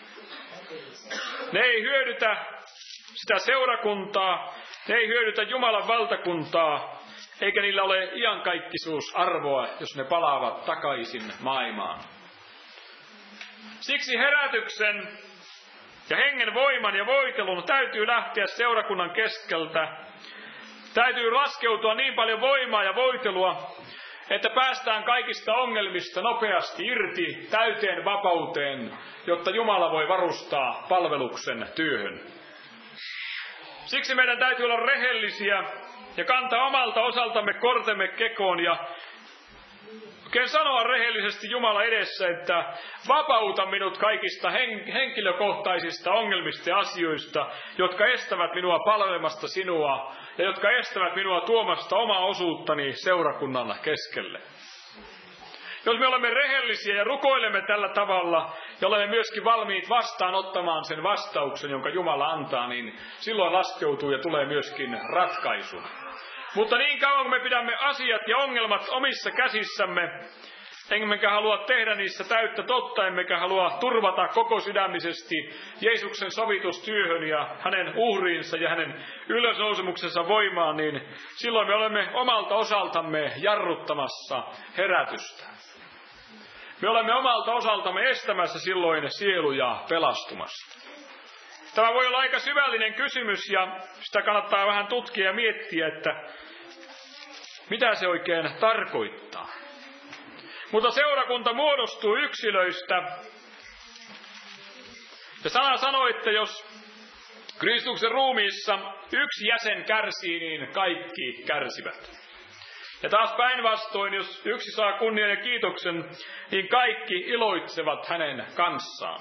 Ne ei hyödytä sitä seurakuntaa, ne ei hyödytä Jumalan valtakuntaa, eikä niillä ole iankaikkisuusarvoa, jos ne palaavat takaisin maailmaan. Siksi herätyksen ja hengen voiman ja voitelun täytyy lähteä seurakunnan keskeltä. Täytyy laskeutua niin paljon voimaa ja voitelua, että päästään kaikista ongelmista nopeasti irti täyteen vapauteen, jotta Jumala voi varustaa palveluksen työhön. Siksi meidän täytyy olla rehellisiä ja kantaa omalta osaltamme kortemme kekoon ja oikein sanoa rehellisesti Jumala edessä, että vapauta minut kaikista henkilökohtaisista ongelmista ja asioista, jotka estävät minua palvelemasta sinua ja jotka estävät minua tuomasta omaa osuuttani seurakunnan keskelle. Jos me olemme rehellisiä ja rukoilemme tällä tavalla ja olemme myöskin valmiit vastaanottamaan sen vastauksen, jonka Jumala antaa, niin silloin laskeutuu ja tulee myöskin ratkaisu. Mutta niin kauan kun me pidämme asiat ja ongelmat omissa käsissämme, emmekä halua tehdä niissä täyttä totta, emmekä halua turvata koko sydämisesti Jeesuksen sovitustyöhön ja hänen uhriinsa ja hänen ylösnousemuksensa voimaan, niin silloin me olemme omalta osaltamme jarruttamassa herätystä. Me olemme omalta osaltamme estämässä silloin sieluja pelastumasta. Tämä voi olla aika syvällinen kysymys ja sitä kannattaa vähän tutkia ja miettiä, että mitä se oikein tarkoittaa. Mutta seurakunta muodostuu yksilöistä. Ja sana sanoo, että jos Kristuksen ruumiissa yksi jäsen kärsii, niin kaikki kärsivät. Ja taas päinvastoin, jos yksi saa kunnian ja kiitoksen, niin kaikki iloitsevat hänen kanssaan.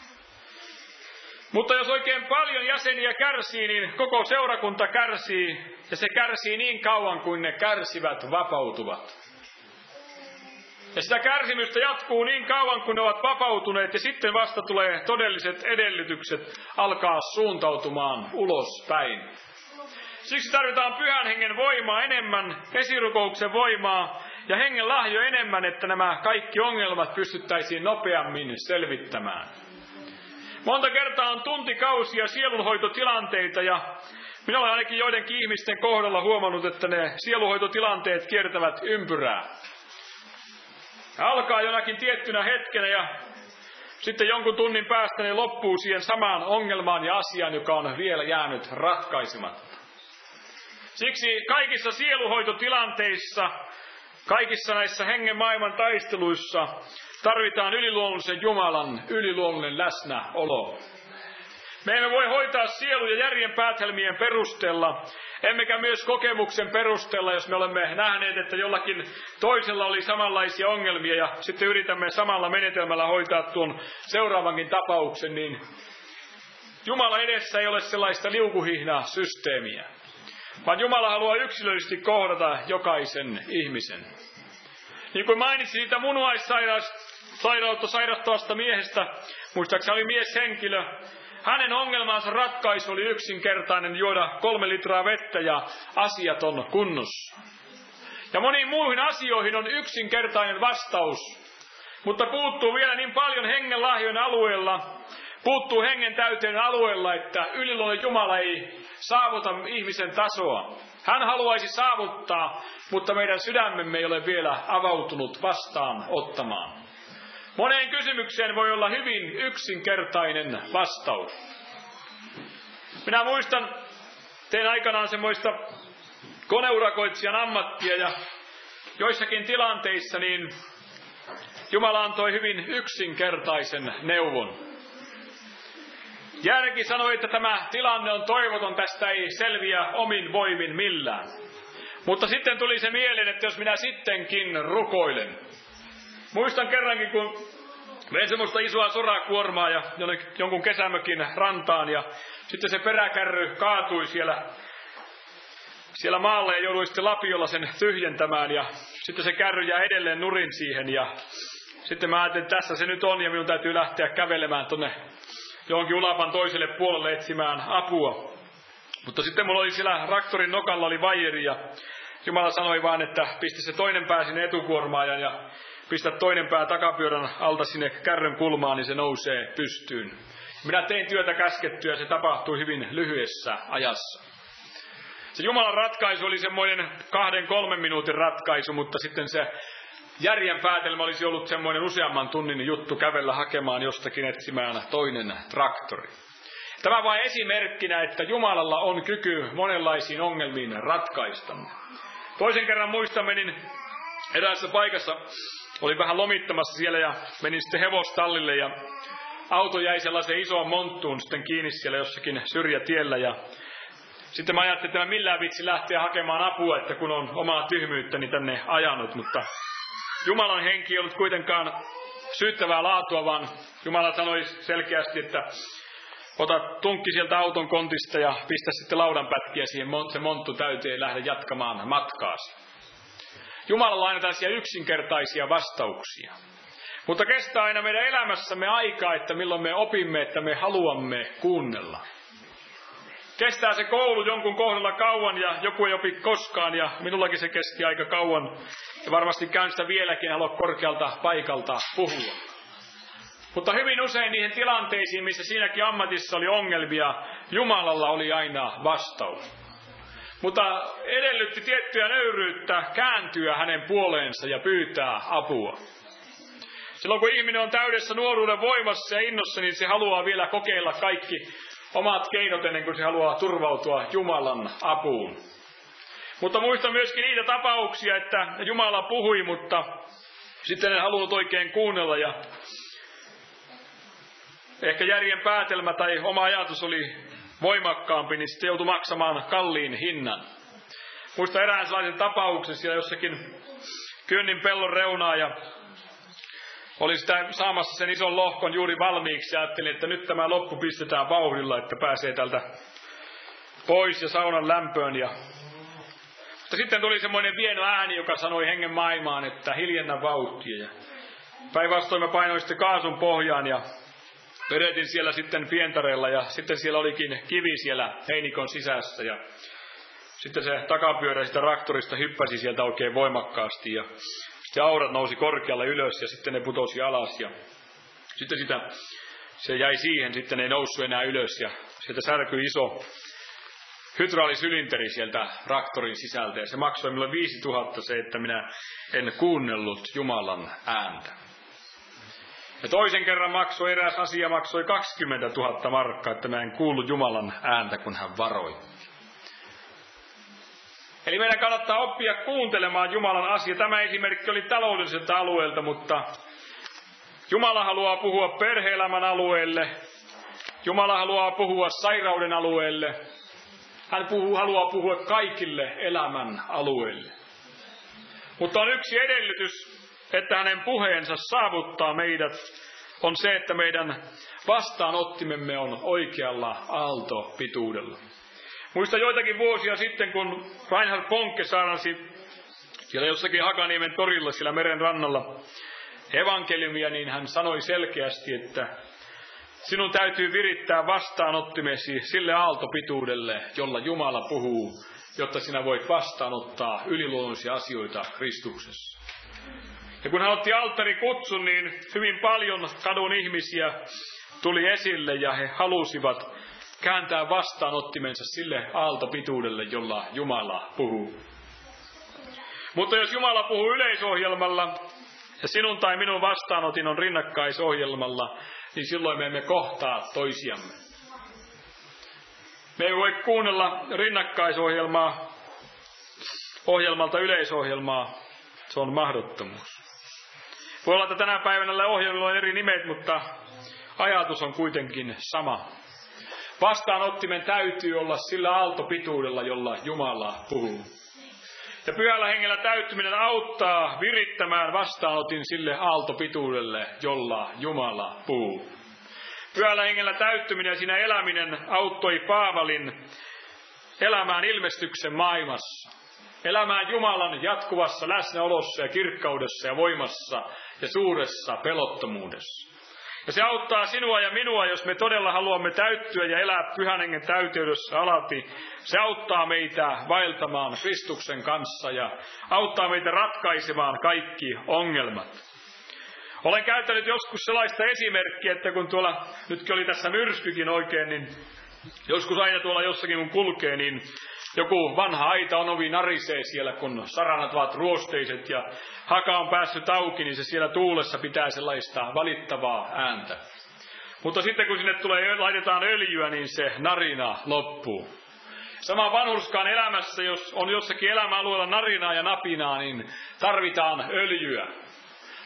Mutta jos oikein paljon jäseniä kärsii, niin koko seurakunta kärsii, ja se kärsii niin kauan kuin ne kärsivät vapautuvat. Ja sitä kärsimystä jatkuu niin kauan kuin ne ovat vapautuneet, ja sitten vasta tulee todelliset edellytykset alkaa suuntautumaan ulospäin. Siksi tarvitaan Pyhän Hengen voimaa enemmän, esirukouksen voimaa ja hengen lahjo enemmän, että nämä kaikki ongelmat pystyttäisiin nopeammin selvittämään. Monta kertaa on tuntikausia sielunhoitotilanteita ja minä olen ainakin joidenkin ihmisten kohdalla huomannut, että ne sielunhoitotilanteet kiertävät ympyrää. Ja alkaa jonakin tiettynä hetkenä ja sitten jonkun tunnin päästä ne loppuu siihen samaan ongelmaan ja asiaan, joka on vielä jäänyt ratkaisematta. Siksi kaikissa sielunhoitotilanteissa, kaikissa näissä hengen maailman taisteluissa tarvitaan yliluonnollisen Jumalan yliluonnollinen läsnäolo. Me emme voi hoitaa sielun ja järjen päätelmien perusteella, emmekä myös kokemuksen perusteella, jos me olemme nähneet, että jollakin toisella oli samanlaisia ongelmia ja sitten yritämme samalla menetelmällä hoitaa tuon seuraavankin tapauksen, niin Jumala edessä ei ole sellaista liukuhihna-systeemiä, vaan Jumala haluaa yksilöllisesti kohdata jokaisen ihmisen. Niin kuin mainitsin siitä munuaissairautta sairastavasta miehestä, muistaakseni oli mieshenkilö, hänen ongelmansa ratkaisu oli yksinkertainen: juoda 3 litraa vettä ja asiat on kunnossa. Ja moniin muihin asioihin on yksinkertainen vastaus, mutta puuttuu vielä niin paljon hengen lahjojen alueella, puuttuu hengen täyteen alueella, että yliluonnollinen Jumala ei saavuta ihmisen tasoa. Hän haluaisi saavuttaa, mutta meidän sydämemme ei ole vielä avautunut vastaan ottamaan. Moneen kysymykseen voi olla hyvin yksinkertainen vastaus. Minä muistan, tein aikanaan semmoista koneurakoitsijan ammattia ja joissakin tilanteissa niin Jumala antoi hyvin yksinkertaisen neuvon. Järki sanoi, että tämä tilanne on toivoton, tästä ei selviä omin voimin millään. Mutta sitten tuli se mieleen, että jos minä sittenkin rukoilen. Muistan kerrankin, kun vein semmoista isoa sorakuormaa ja jonkun kesämökin rantaan ja sitten se peräkärry kaatui siellä maalla ja jouduin sitten lapiolla sen tyhjentämään ja sitten se kärry jää edelleen nurin siihen ja sitten mä ajattelin, että tässä se nyt on ja minun täytyy lähteä kävelemään tonne johonkin ulapan toiselle puolelle etsimään apua. Mutta sitten mulla oli siellä traktorin nokalla oli vaijeri ja Jumala sanoi vaan, että pisti se toinen pää sinne etukuormaajan ja pistä toinen pää takapyörän alta sinne kärryn kulmaan, niin se nousee pystyyn. Minä tein työtä käskettyä ja se tapahtui hyvin lyhyessä ajassa. Se Jumalan ratkaisu oli semmoinen 2-3 minuutin ratkaisu, mutta sitten se järjen päätelmä olisi ollut semmoinen useamman tunnin juttu kävellä hakemaan jostakin etsimään toinen traktori. Tämä vain esimerkkinä, että Jumalalla on kyky monenlaisiin ongelmiin ratkaista. Toisen kerran muistamme, niin eräässä paikassa olin vähän lomittamassa siellä ja menin sitten hevostallille ja auto jäi sellaiseen isoon monttuun sitten kiinni siellä jossakin syrjätiellä ja sitten mä ajattelin, että mä millään vitsi lähteä hakemaan apua, että kun on omaa tyhmyyttäni tänne ajanut, mutta Jumalan henki ei ollut kuitenkaan syyttävää laatua, vaan Jumala sanoi selkeästi, että ota tunkki sieltä auton kontista ja pistä sitten laudanpätkiä siihen, se monttu täytyy lähde jatkamaan matkaasi. Jumalalla on aina tällaisia yksinkertaisia vastauksia. Mutta kestää aina meidän elämässämme aikaa, että milloin me opimme, että me haluamme kuunnella. Kestää se koulu jonkun kohdalla kauan ja joku ei opi koskaan ja minullakin se kesti aika kauan. Ja varmasti käyn sitä vieläkin, en halua korkealta paikalta puhua. Mutta hyvin usein niihin tilanteisiin, missä siinäkin ammatissa oli ongelmia, Jumalalla oli aina vastaus. Mutta edellytti tiettyä nöyryyttä kääntyä hänen puoleensa ja pyytää apua. Silloin kun ihminen on täydessä nuoruuden voimassa ja innossa, niin se haluaa vielä kokeilla kaikki omat keinot ennen kuin se haluaa turvautua Jumalan apuun. Mutta muistan myöskin niitä tapauksia, että Jumala puhui, mutta sitten en halunnut oikein kuunnella ja ehkä järjen päätelmä tai oma ajatus oli voimakkaampi, niin sitten joutui maksamaan kalliin hinnan. Muistan erään sellaisen tapauksen siellä jossakin Kynnin pellon reunaa ja oli sitä saamassa sen ison lohkon juuri valmiiksi ja ajattelin, että nyt tämä loppu pistetään vauhdilla, että pääsee tältä pois ja saunan lämpöön. Mutta sitten tuli semmoinen pieno ääni, joka sanoi hengen maailmaan, että hiljennä vauhtia. Ja päinvastoin mä painoin sitten kaasun pohjaan ja pöretin siellä sitten pientareella ja sitten siellä olikin kivi siellä heinikon sisässä ja sitten se takapyörä sitä traktorista hyppäsi sieltä oikein voimakkaasti ja aurat nousi korkealle ylös ja sitten ne putosi alas ja sitten se jäi siihen, sitten ei noussut enää ylös ja sieltä särkyi iso hydraulisylinteri sieltä traktorin sisältä ja se maksoi minulle 5000 se, että minä en kuunnellut Jumalan ääntä. Ja toisen kerran eräs asia maksoi 20 000 markkaa, että mä en kuullut Jumalan ääntä, kun hän varoi. Eli meidän kannattaa oppia kuuntelemaan Jumalan asia. Tämä esimerkki oli taloudelliselta alueelta, mutta Jumala haluaa puhua perhe-elämän alueelle. Jumala haluaa puhua sairauden alueelle. Hän haluaa puhua kaikille elämän alueille. Mutta on yksi edellytys, että hänen puheensa saavuttaa meidät, on se, että meidän vastaanottimemme on oikealla aaltopituudella. Muistan joitakin vuosia sitten, kun Reinhard Bonke saarnasi siellä jossakin Hakaniemen torilla siellä meren rannalla evankeliumia, niin hän sanoi selkeästi, että sinun täytyy virittää vastaanottimesi sille aaltopituudelle, jolla Jumala puhuu, jotta sinä voit vastaanottaa yliluonnollisia asioita Kristuksessa. Ja kun hän otti alttarikutsun, niin hyvin paljon kadun ihmisiä tuli esille ja he halusivat kääntää vastaanottimensa sille aaltopituudelle, jolla Jumala puhuu. Mutta jos Jumala puhuu yleisohjelmalla ja sinun tai minun vastaanotin on rinnakkaisohjelmalla, niin silloin me emme kohtaa toisiamme. Me ei voi kuunnella rinnakkaisohjelmalta yleisohjelmaa. Se on mahdottomuus. Voi olla, että tänä päivänä ohjelmilla on eri nimet, mutta ajatus on kuitenkin sama. Vastaanottimen täytyy olla sillä aaltopituudella, jolla Jumala puhuu. Ja pyhällä hengellä täyttyminen auttaa virittämään vastaanotin sille aaltopituudelle, jolla Jumala puhuu. Pyhällä hengellä täyttyminen ja siinä eläminen auttoi Paavalin elämään ilmestyksen maailmassa. Elämään Jumalan jatkuvassa läsnäolossa ja kirkkaudessa ja voimassa ja suuressa pelottomuudessa. Ja se auttaa sinua ja minua, jos me todella haluamme täyttyä ja elää pyhän hengen täyteydessä alati. Se auttaa meitä vaeltamaan Kristuksen kanssa ja auttaa meitä ratkaisemaan kaikki ongelmat. Olen käyttänyt joskus sellaista esimerkkiä, että kun tuolla, nytkin oli tässä myrskykin oikein, niin joskus aina tuolla jossakin kun kulkee, niin joku vanha aita on ovi narisee siellä, kun saranat ovat ruosteiset ja haka on päässyt auki, niin se siellä tuulessa pitää sellaista valittavaa ääntä. Mutta sitten kun sinne laitetaan öljyä, niin se narina loppuu. Sama vanhurskaan elämässä, jos on jossakin elämäalueella narinaa ja napinaa, niin tarvitaan öljyä.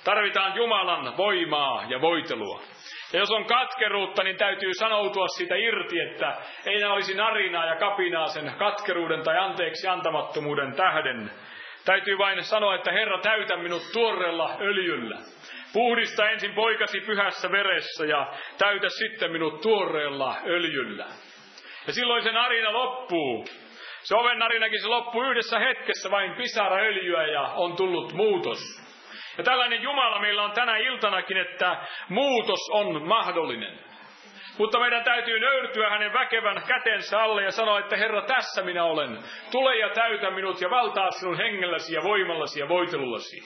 Tarvitaan Jumalan voimaa ja voitelua. Ja jos on katkeruutta, niin täytyy sanoutua siitä irti, että ei enää olisi narinaa ja kapinaa sen katkeruuden tai anteeksi antamattomuuden tähden. Täytyy vain sanoa, että Herra, täytä minut tuoreella öljyllä. Puhdista ensin poikasi pyhässä veressä ja täytä sitten minut tuoreella öljyllä. Ja silloin se narina loppuu. Se oven narinakin se loppuu yhdessä hetkessä, vain pisara öljyä ja on tullut muutos. Ja tällainen Jumala meillä on tänä iltanakin, että muutos on mahdollinen. Mutta meidän täytyy nöyrtyä hänen väkevän kätensä alle ja sanoa, että Herra, tässä minä olen. Tule ja täytä minut ja valtaa sinun hengelläsi ja voimallasi ja voitelullasi.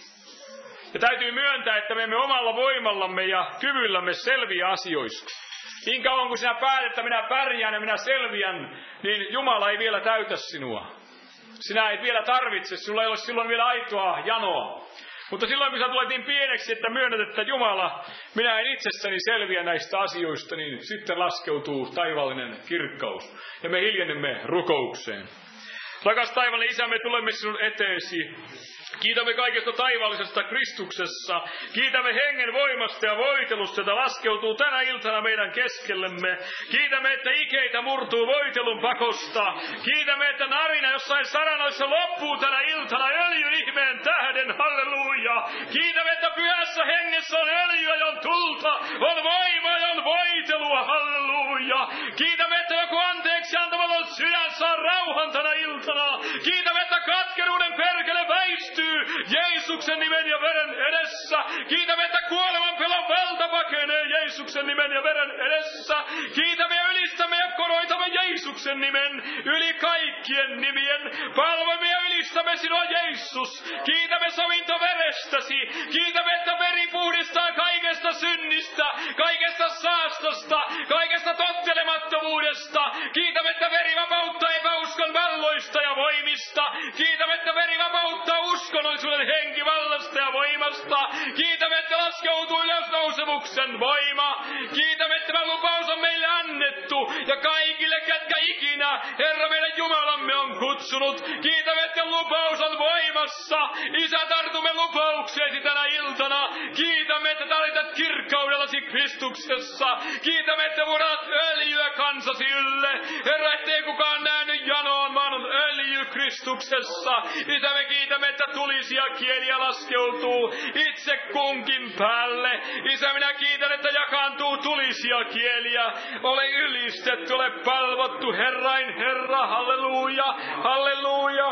Ja täytyy myöntää, että me emme omalla voimallamme ja kyvyllämme selviä asioista. Niin kauan kun sinä päätät, että minä pärjään ja minä selviän, niin Jumala ei vielä täytä sinua. Sinä et vielä tarvitse, sinulla ei ole silloin vielä aitoa janoa. Mutta silloin kun sä tulet niin pieneksi, että myönnät, että Jumala, minä en itsessäni selviä näistä asioista, niin sitten laskeutuu taivaallinen kirkkaus. Ja me hiljennemme rukoukseen. Rakas taivaallinen Isä, me tulemme sinun eteesi. Kiitämme kaikesta taivaallisesta Kristuksessa. Kiitämme hengen voimasta ja voitelusta, jota laskeutuu tänä iltana meidän keskellemme. Kiitämme, että ikeitä murtuu voitelun pakosta. Kiitämme, että narina jossain saranoissa loppuu tänä iltana öljyn ihmeen tähden. Halleluja. Kiitämme, että pyhässä hengessä on öljyä ja on tulta, on voimaa ja on voitelua. Halleluja. Kiitämme, että joku anteeksi antamaton sydän saa rauhan tänä iltana. Kiitämme, että katkeruuden perkele väistyy Jeesuksen nimen ja veren edessä. Kiitämme, että kuoleman pelon valta pakenee Jeesuksen nimen ja veren edessä. Kiitämme ja ylistämme ja koroitamme Jeesuksen nimen yli kaikkien nimien. Palvomme ja ylistämme sinua, Jeesus. Kiitämme sovintoverestäsi. Kiitämme, että veri puhdistaa kaikesta synnistä, kaikesta saastosta, kaikesta tottelemattomuudesta. Kiitämme, että veri vapauttaa epäuskon valloista ja voimista. Kiitämme, että veri vapauttaa uskonnollisuuden henkivallasta ja voimasta. Kiitämme, että laskeutuu ylösnousemuksen voima. Kiitämme, että tämä lupaus on meille annettu. Ja kaikille, ketkä ikinä Herra meidän Jumalamme on kutsunut. Kiitämme, että lupaus on voimassa. Isä, tartumme lupaukseesi tänä iltana. Kiitämme, että talität kirkkaudellasi Kristuksessa. Kiitämme, että vuodat öljyä kansasi ylle. Herra, ettei kukaan nähnyt janoon, vaan on öljy Kristuksessa. Isä, me kiitämme, että tulisia kieliä laskeutuu itse kunkin päälle. Isä, minä kiitän, että jakaantuu tulisia kieliä. Ole ylistetty, ole palvottu, Herrain Herra. Halleluja, halleluja.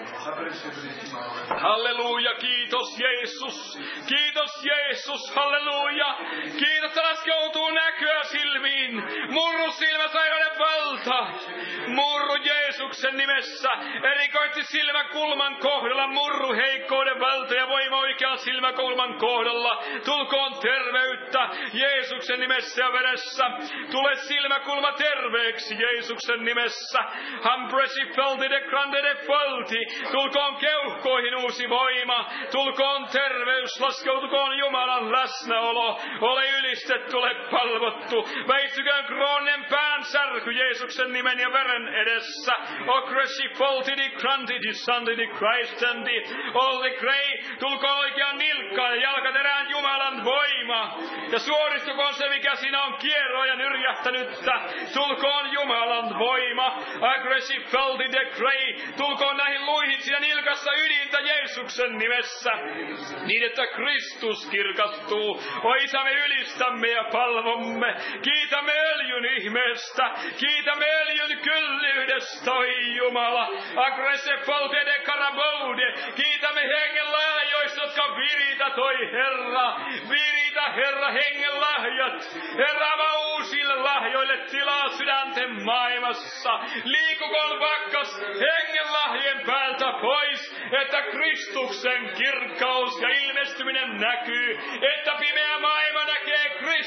Halleluja, kiitos Jeesus. Kiitos Jeesus, halleluja. Kiitos, että laskeutuu näköä silmiin. Murru silmäsairauden valta. Murru Jeesuksen nimessä. Erikoisesti silmäkulman kohdalla. Murru heikkouden valta ja voima oikean silmäkulman kohdalla. Tulkoon terveyttä Jeesuksen nimessä ja veressä. Tule silmäkulma terveeksi Jeesuksen nimessä. Hampresi falti de grande de falti. Tulkoon keuhkoihin uusi voima. Tulkoon terveys. Laskeutukoon Jumalan läsnäolo. Ole ylistetty, ole palvottu. Väistyköön krooninen päänsärky Jeesuksen nimen ja veren edessä. Okresi falti di grande di santi di Christendi. All the grey. Tulkoon oikean nilkkaan ja jalkaterään Jumalan voima. Ja suoristukoon se, mikä siinä on kierroa ja nyrjähtänyttä. Tulkoon Jumalan voima. Aggressive falti de grey. Tulkoon näihin luihin siinä nilkassa ydintä Jeesuksen nimessä. Niin, että Kristus kirkastuu. O Isä, me ylistämme ja palvomme. Kiitämme öljyn ihmeestä. Kiitämme öljyn kyllyydestä, oi Jumala. Aggressive falti de caraboude. Kiitämme hengen lahjoista, jotka virität, oi Herra. Viritä, Herra, hengen lahjat. Herra, avaa uusille lahjoille tilaa sydänten maailmassa. Liikukoon pakkas hengen lahjen päältä pois, että Kristuksen kirkkaus ja ilmestyminen näkyy. Että pimeä maailma näkee Kristuksen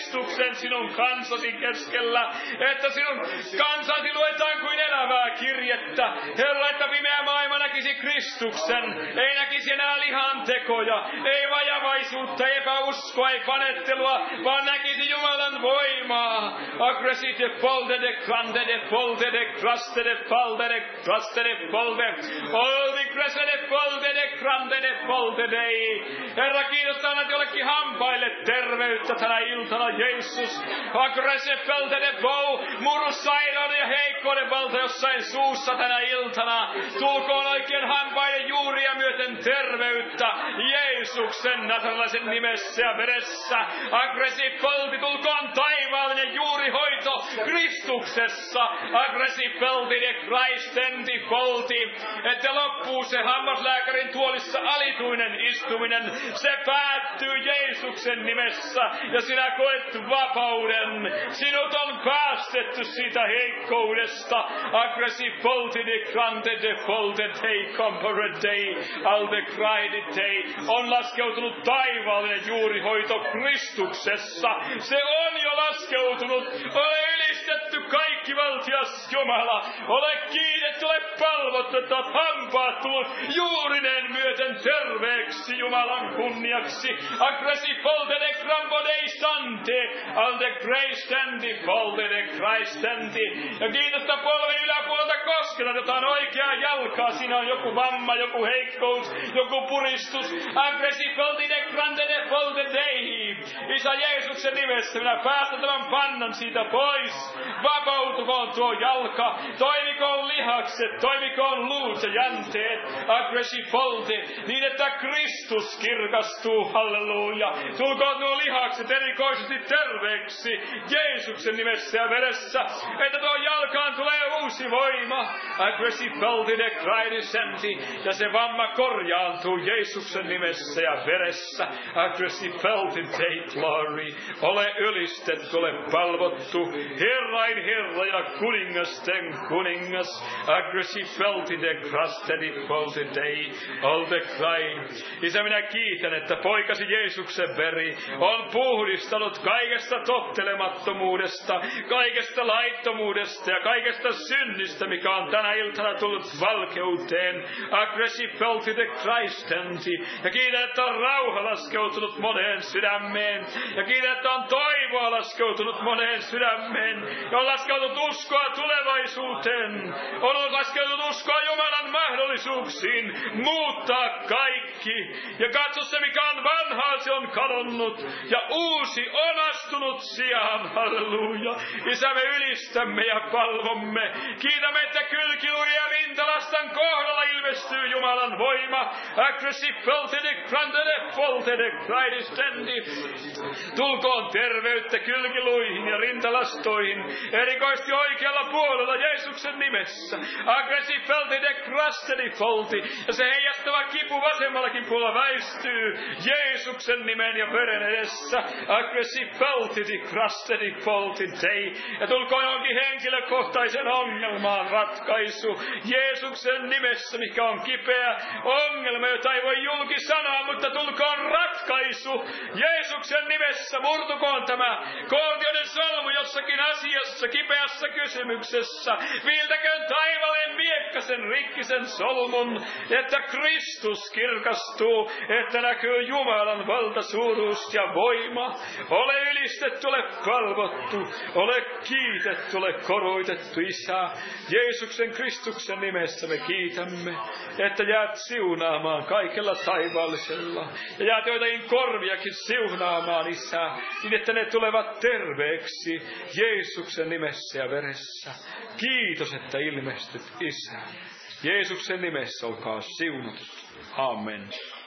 Kristuksen sinun kansasi keskellä, että sinun kansasi luetaan kuin elävää kirjettä. Herra, että pimeä maailma näkisi Kristuksen, ei näkisi enää lihan tekoja, ei vajavaisuutta, epäuskoa, ei panettelua, vaan näkisi Jumalan voimaa. Aggressite polde de grande de polde de kraste de palde de kraste de polde. Olvi krese de polde de grande de polde dei. Herra, kiitos, annat jollekin hampaille terveyttä tänä iltana, Jeesus. Aggresse pelte de pou, murru sairauden ja heikkouden valta jossain suussa tänä iltana. Tulkoon oikein hampaiden juuria myöten terveyttä, Jeesuksen nasaralaisen nimessä ja veressä. Aggressive polti, tulkoon taivaallinen juurihoito Kristuksessa. Aggressive polti de Christendi polti, että loppuu se hammaslääkärin tuolissa alituinen istuminen. Se päättyy Jeesuksen nimessä ja sinä koet vapauden. Sinut on päästetty siitä heikkoudesta. Aggressive polti de grande de polti dei compare dei alde craidi dei. On laskeutunut taivaallinen juurihoito Kristuksessa. Se on jo laskeutunut. Ole ylistetty kaikkivaltias Jumala. Ole kiitetty, ole palvottu, että olet hampaat tullut juurinen myöten terveeksi Jumalan kunniaksi. Aggressive polti de grambo dei sante alde Christendi polti de Christendi. Ja kiitosta polven yläpuolelta kosketat jotain oikeaa jalkaa. Siinä on joku vamma, joku heikkous, joku puristus. Aggressive polti de grande de polti dei. Isä Jeesuksen nimessä minä päästän tämän pannan siitä pois. Vapautukoon tuo jalka. Toimikoon lihakset, toimikoon luut ja jänteet. Aggressive polti, niin että Kristus kirkastuu. Halleluja. Tulkoon nuo lihakset erikoisesti terveeksi Jeesuksen nimessä ja veressä, että tuo jalkaan tulee uusi voima. Aggressive polti de Christendi, ja se vamma korjaantuu Jeesuksen nimessä ja veressä. Aggressive polti dei glory. Ole ylistetty, ole palvottu, Herrain Herra ja kuningasten kuningas. Aggressive polti de Christendi polti dei all the cry. Isä, minä kiitän, että poikasi Jeesuksen veri on puhdistanut kaikesta tottelemattomuudesta, kaikesta laittomuudesta ja kaikesta synnistä, mikä on tänä iltana tullut valkeuteen. Aggressive polti de Christendi. Ja kiitän, että on rauha laskeutunut moneen sydämeen. Ja kiitän, että on toivoa laskeutunut moneen sydämeen. Ja on laskeutunut uskoa tulevaisuuteen. On laskeutunut uskoa Jumalan mahdollisuuksiin muuttaa kaikki. Ja katso, se mikä on vanhaa, se on kadonnut. Ja uusi on astunut sijaan. Halleluja. Isä, me ylistämme ja palvomme. Kiitämme, että kylkiluiden ja rintalastan kohdalla ilmestyy Jumalan voima. Aggressive polti de grande de polti de Christendi. Tulkoon terveyttä kylkiluihin ja rintalastoihin, erikoisesti oikealla puolella Jeesuksen nimessä. Aggressive polti de Christendi polti, ja se heijastava kipu vasemmallakin puolella väistyy Jeesuksen nimen ja veren edessä. Aggressive polti de Christendi polti dei, ja tulkoon johonkin henkilökohtaisen ongelmaan ratkaisu Jeesuksen nimessä, mikä on kipeä ongelma, jota ei voi julki sanoa, mutta tulkoon ratkaisu Jeesuksen nimessä. Murtukoon tämä koordioiden solmu jossakin asiassa, kipeässä kysymyksessä. Viiltäköön taivaalleen miekkasen rikkisen solmun, että Kristus kirkastuu, että näkyy Jumalan valta, suuruus ja voima. Ole ylistetty, ole palvottu, ole kiitetty, ole koroitettu, Isä. Jeesuksen Kristuksen nimessä me kiitämme, että jäät siunaamaan kaikella taivaallisella. Ja jäät joitakin korviakin siunaamaan, Isä, niin että ne tulevat terveeksi Jeesuksen nimessä ja veressä. Kiitos, että ilmestyt, Isä. Jeesuksen nimessä olkaa siunatut. Amen.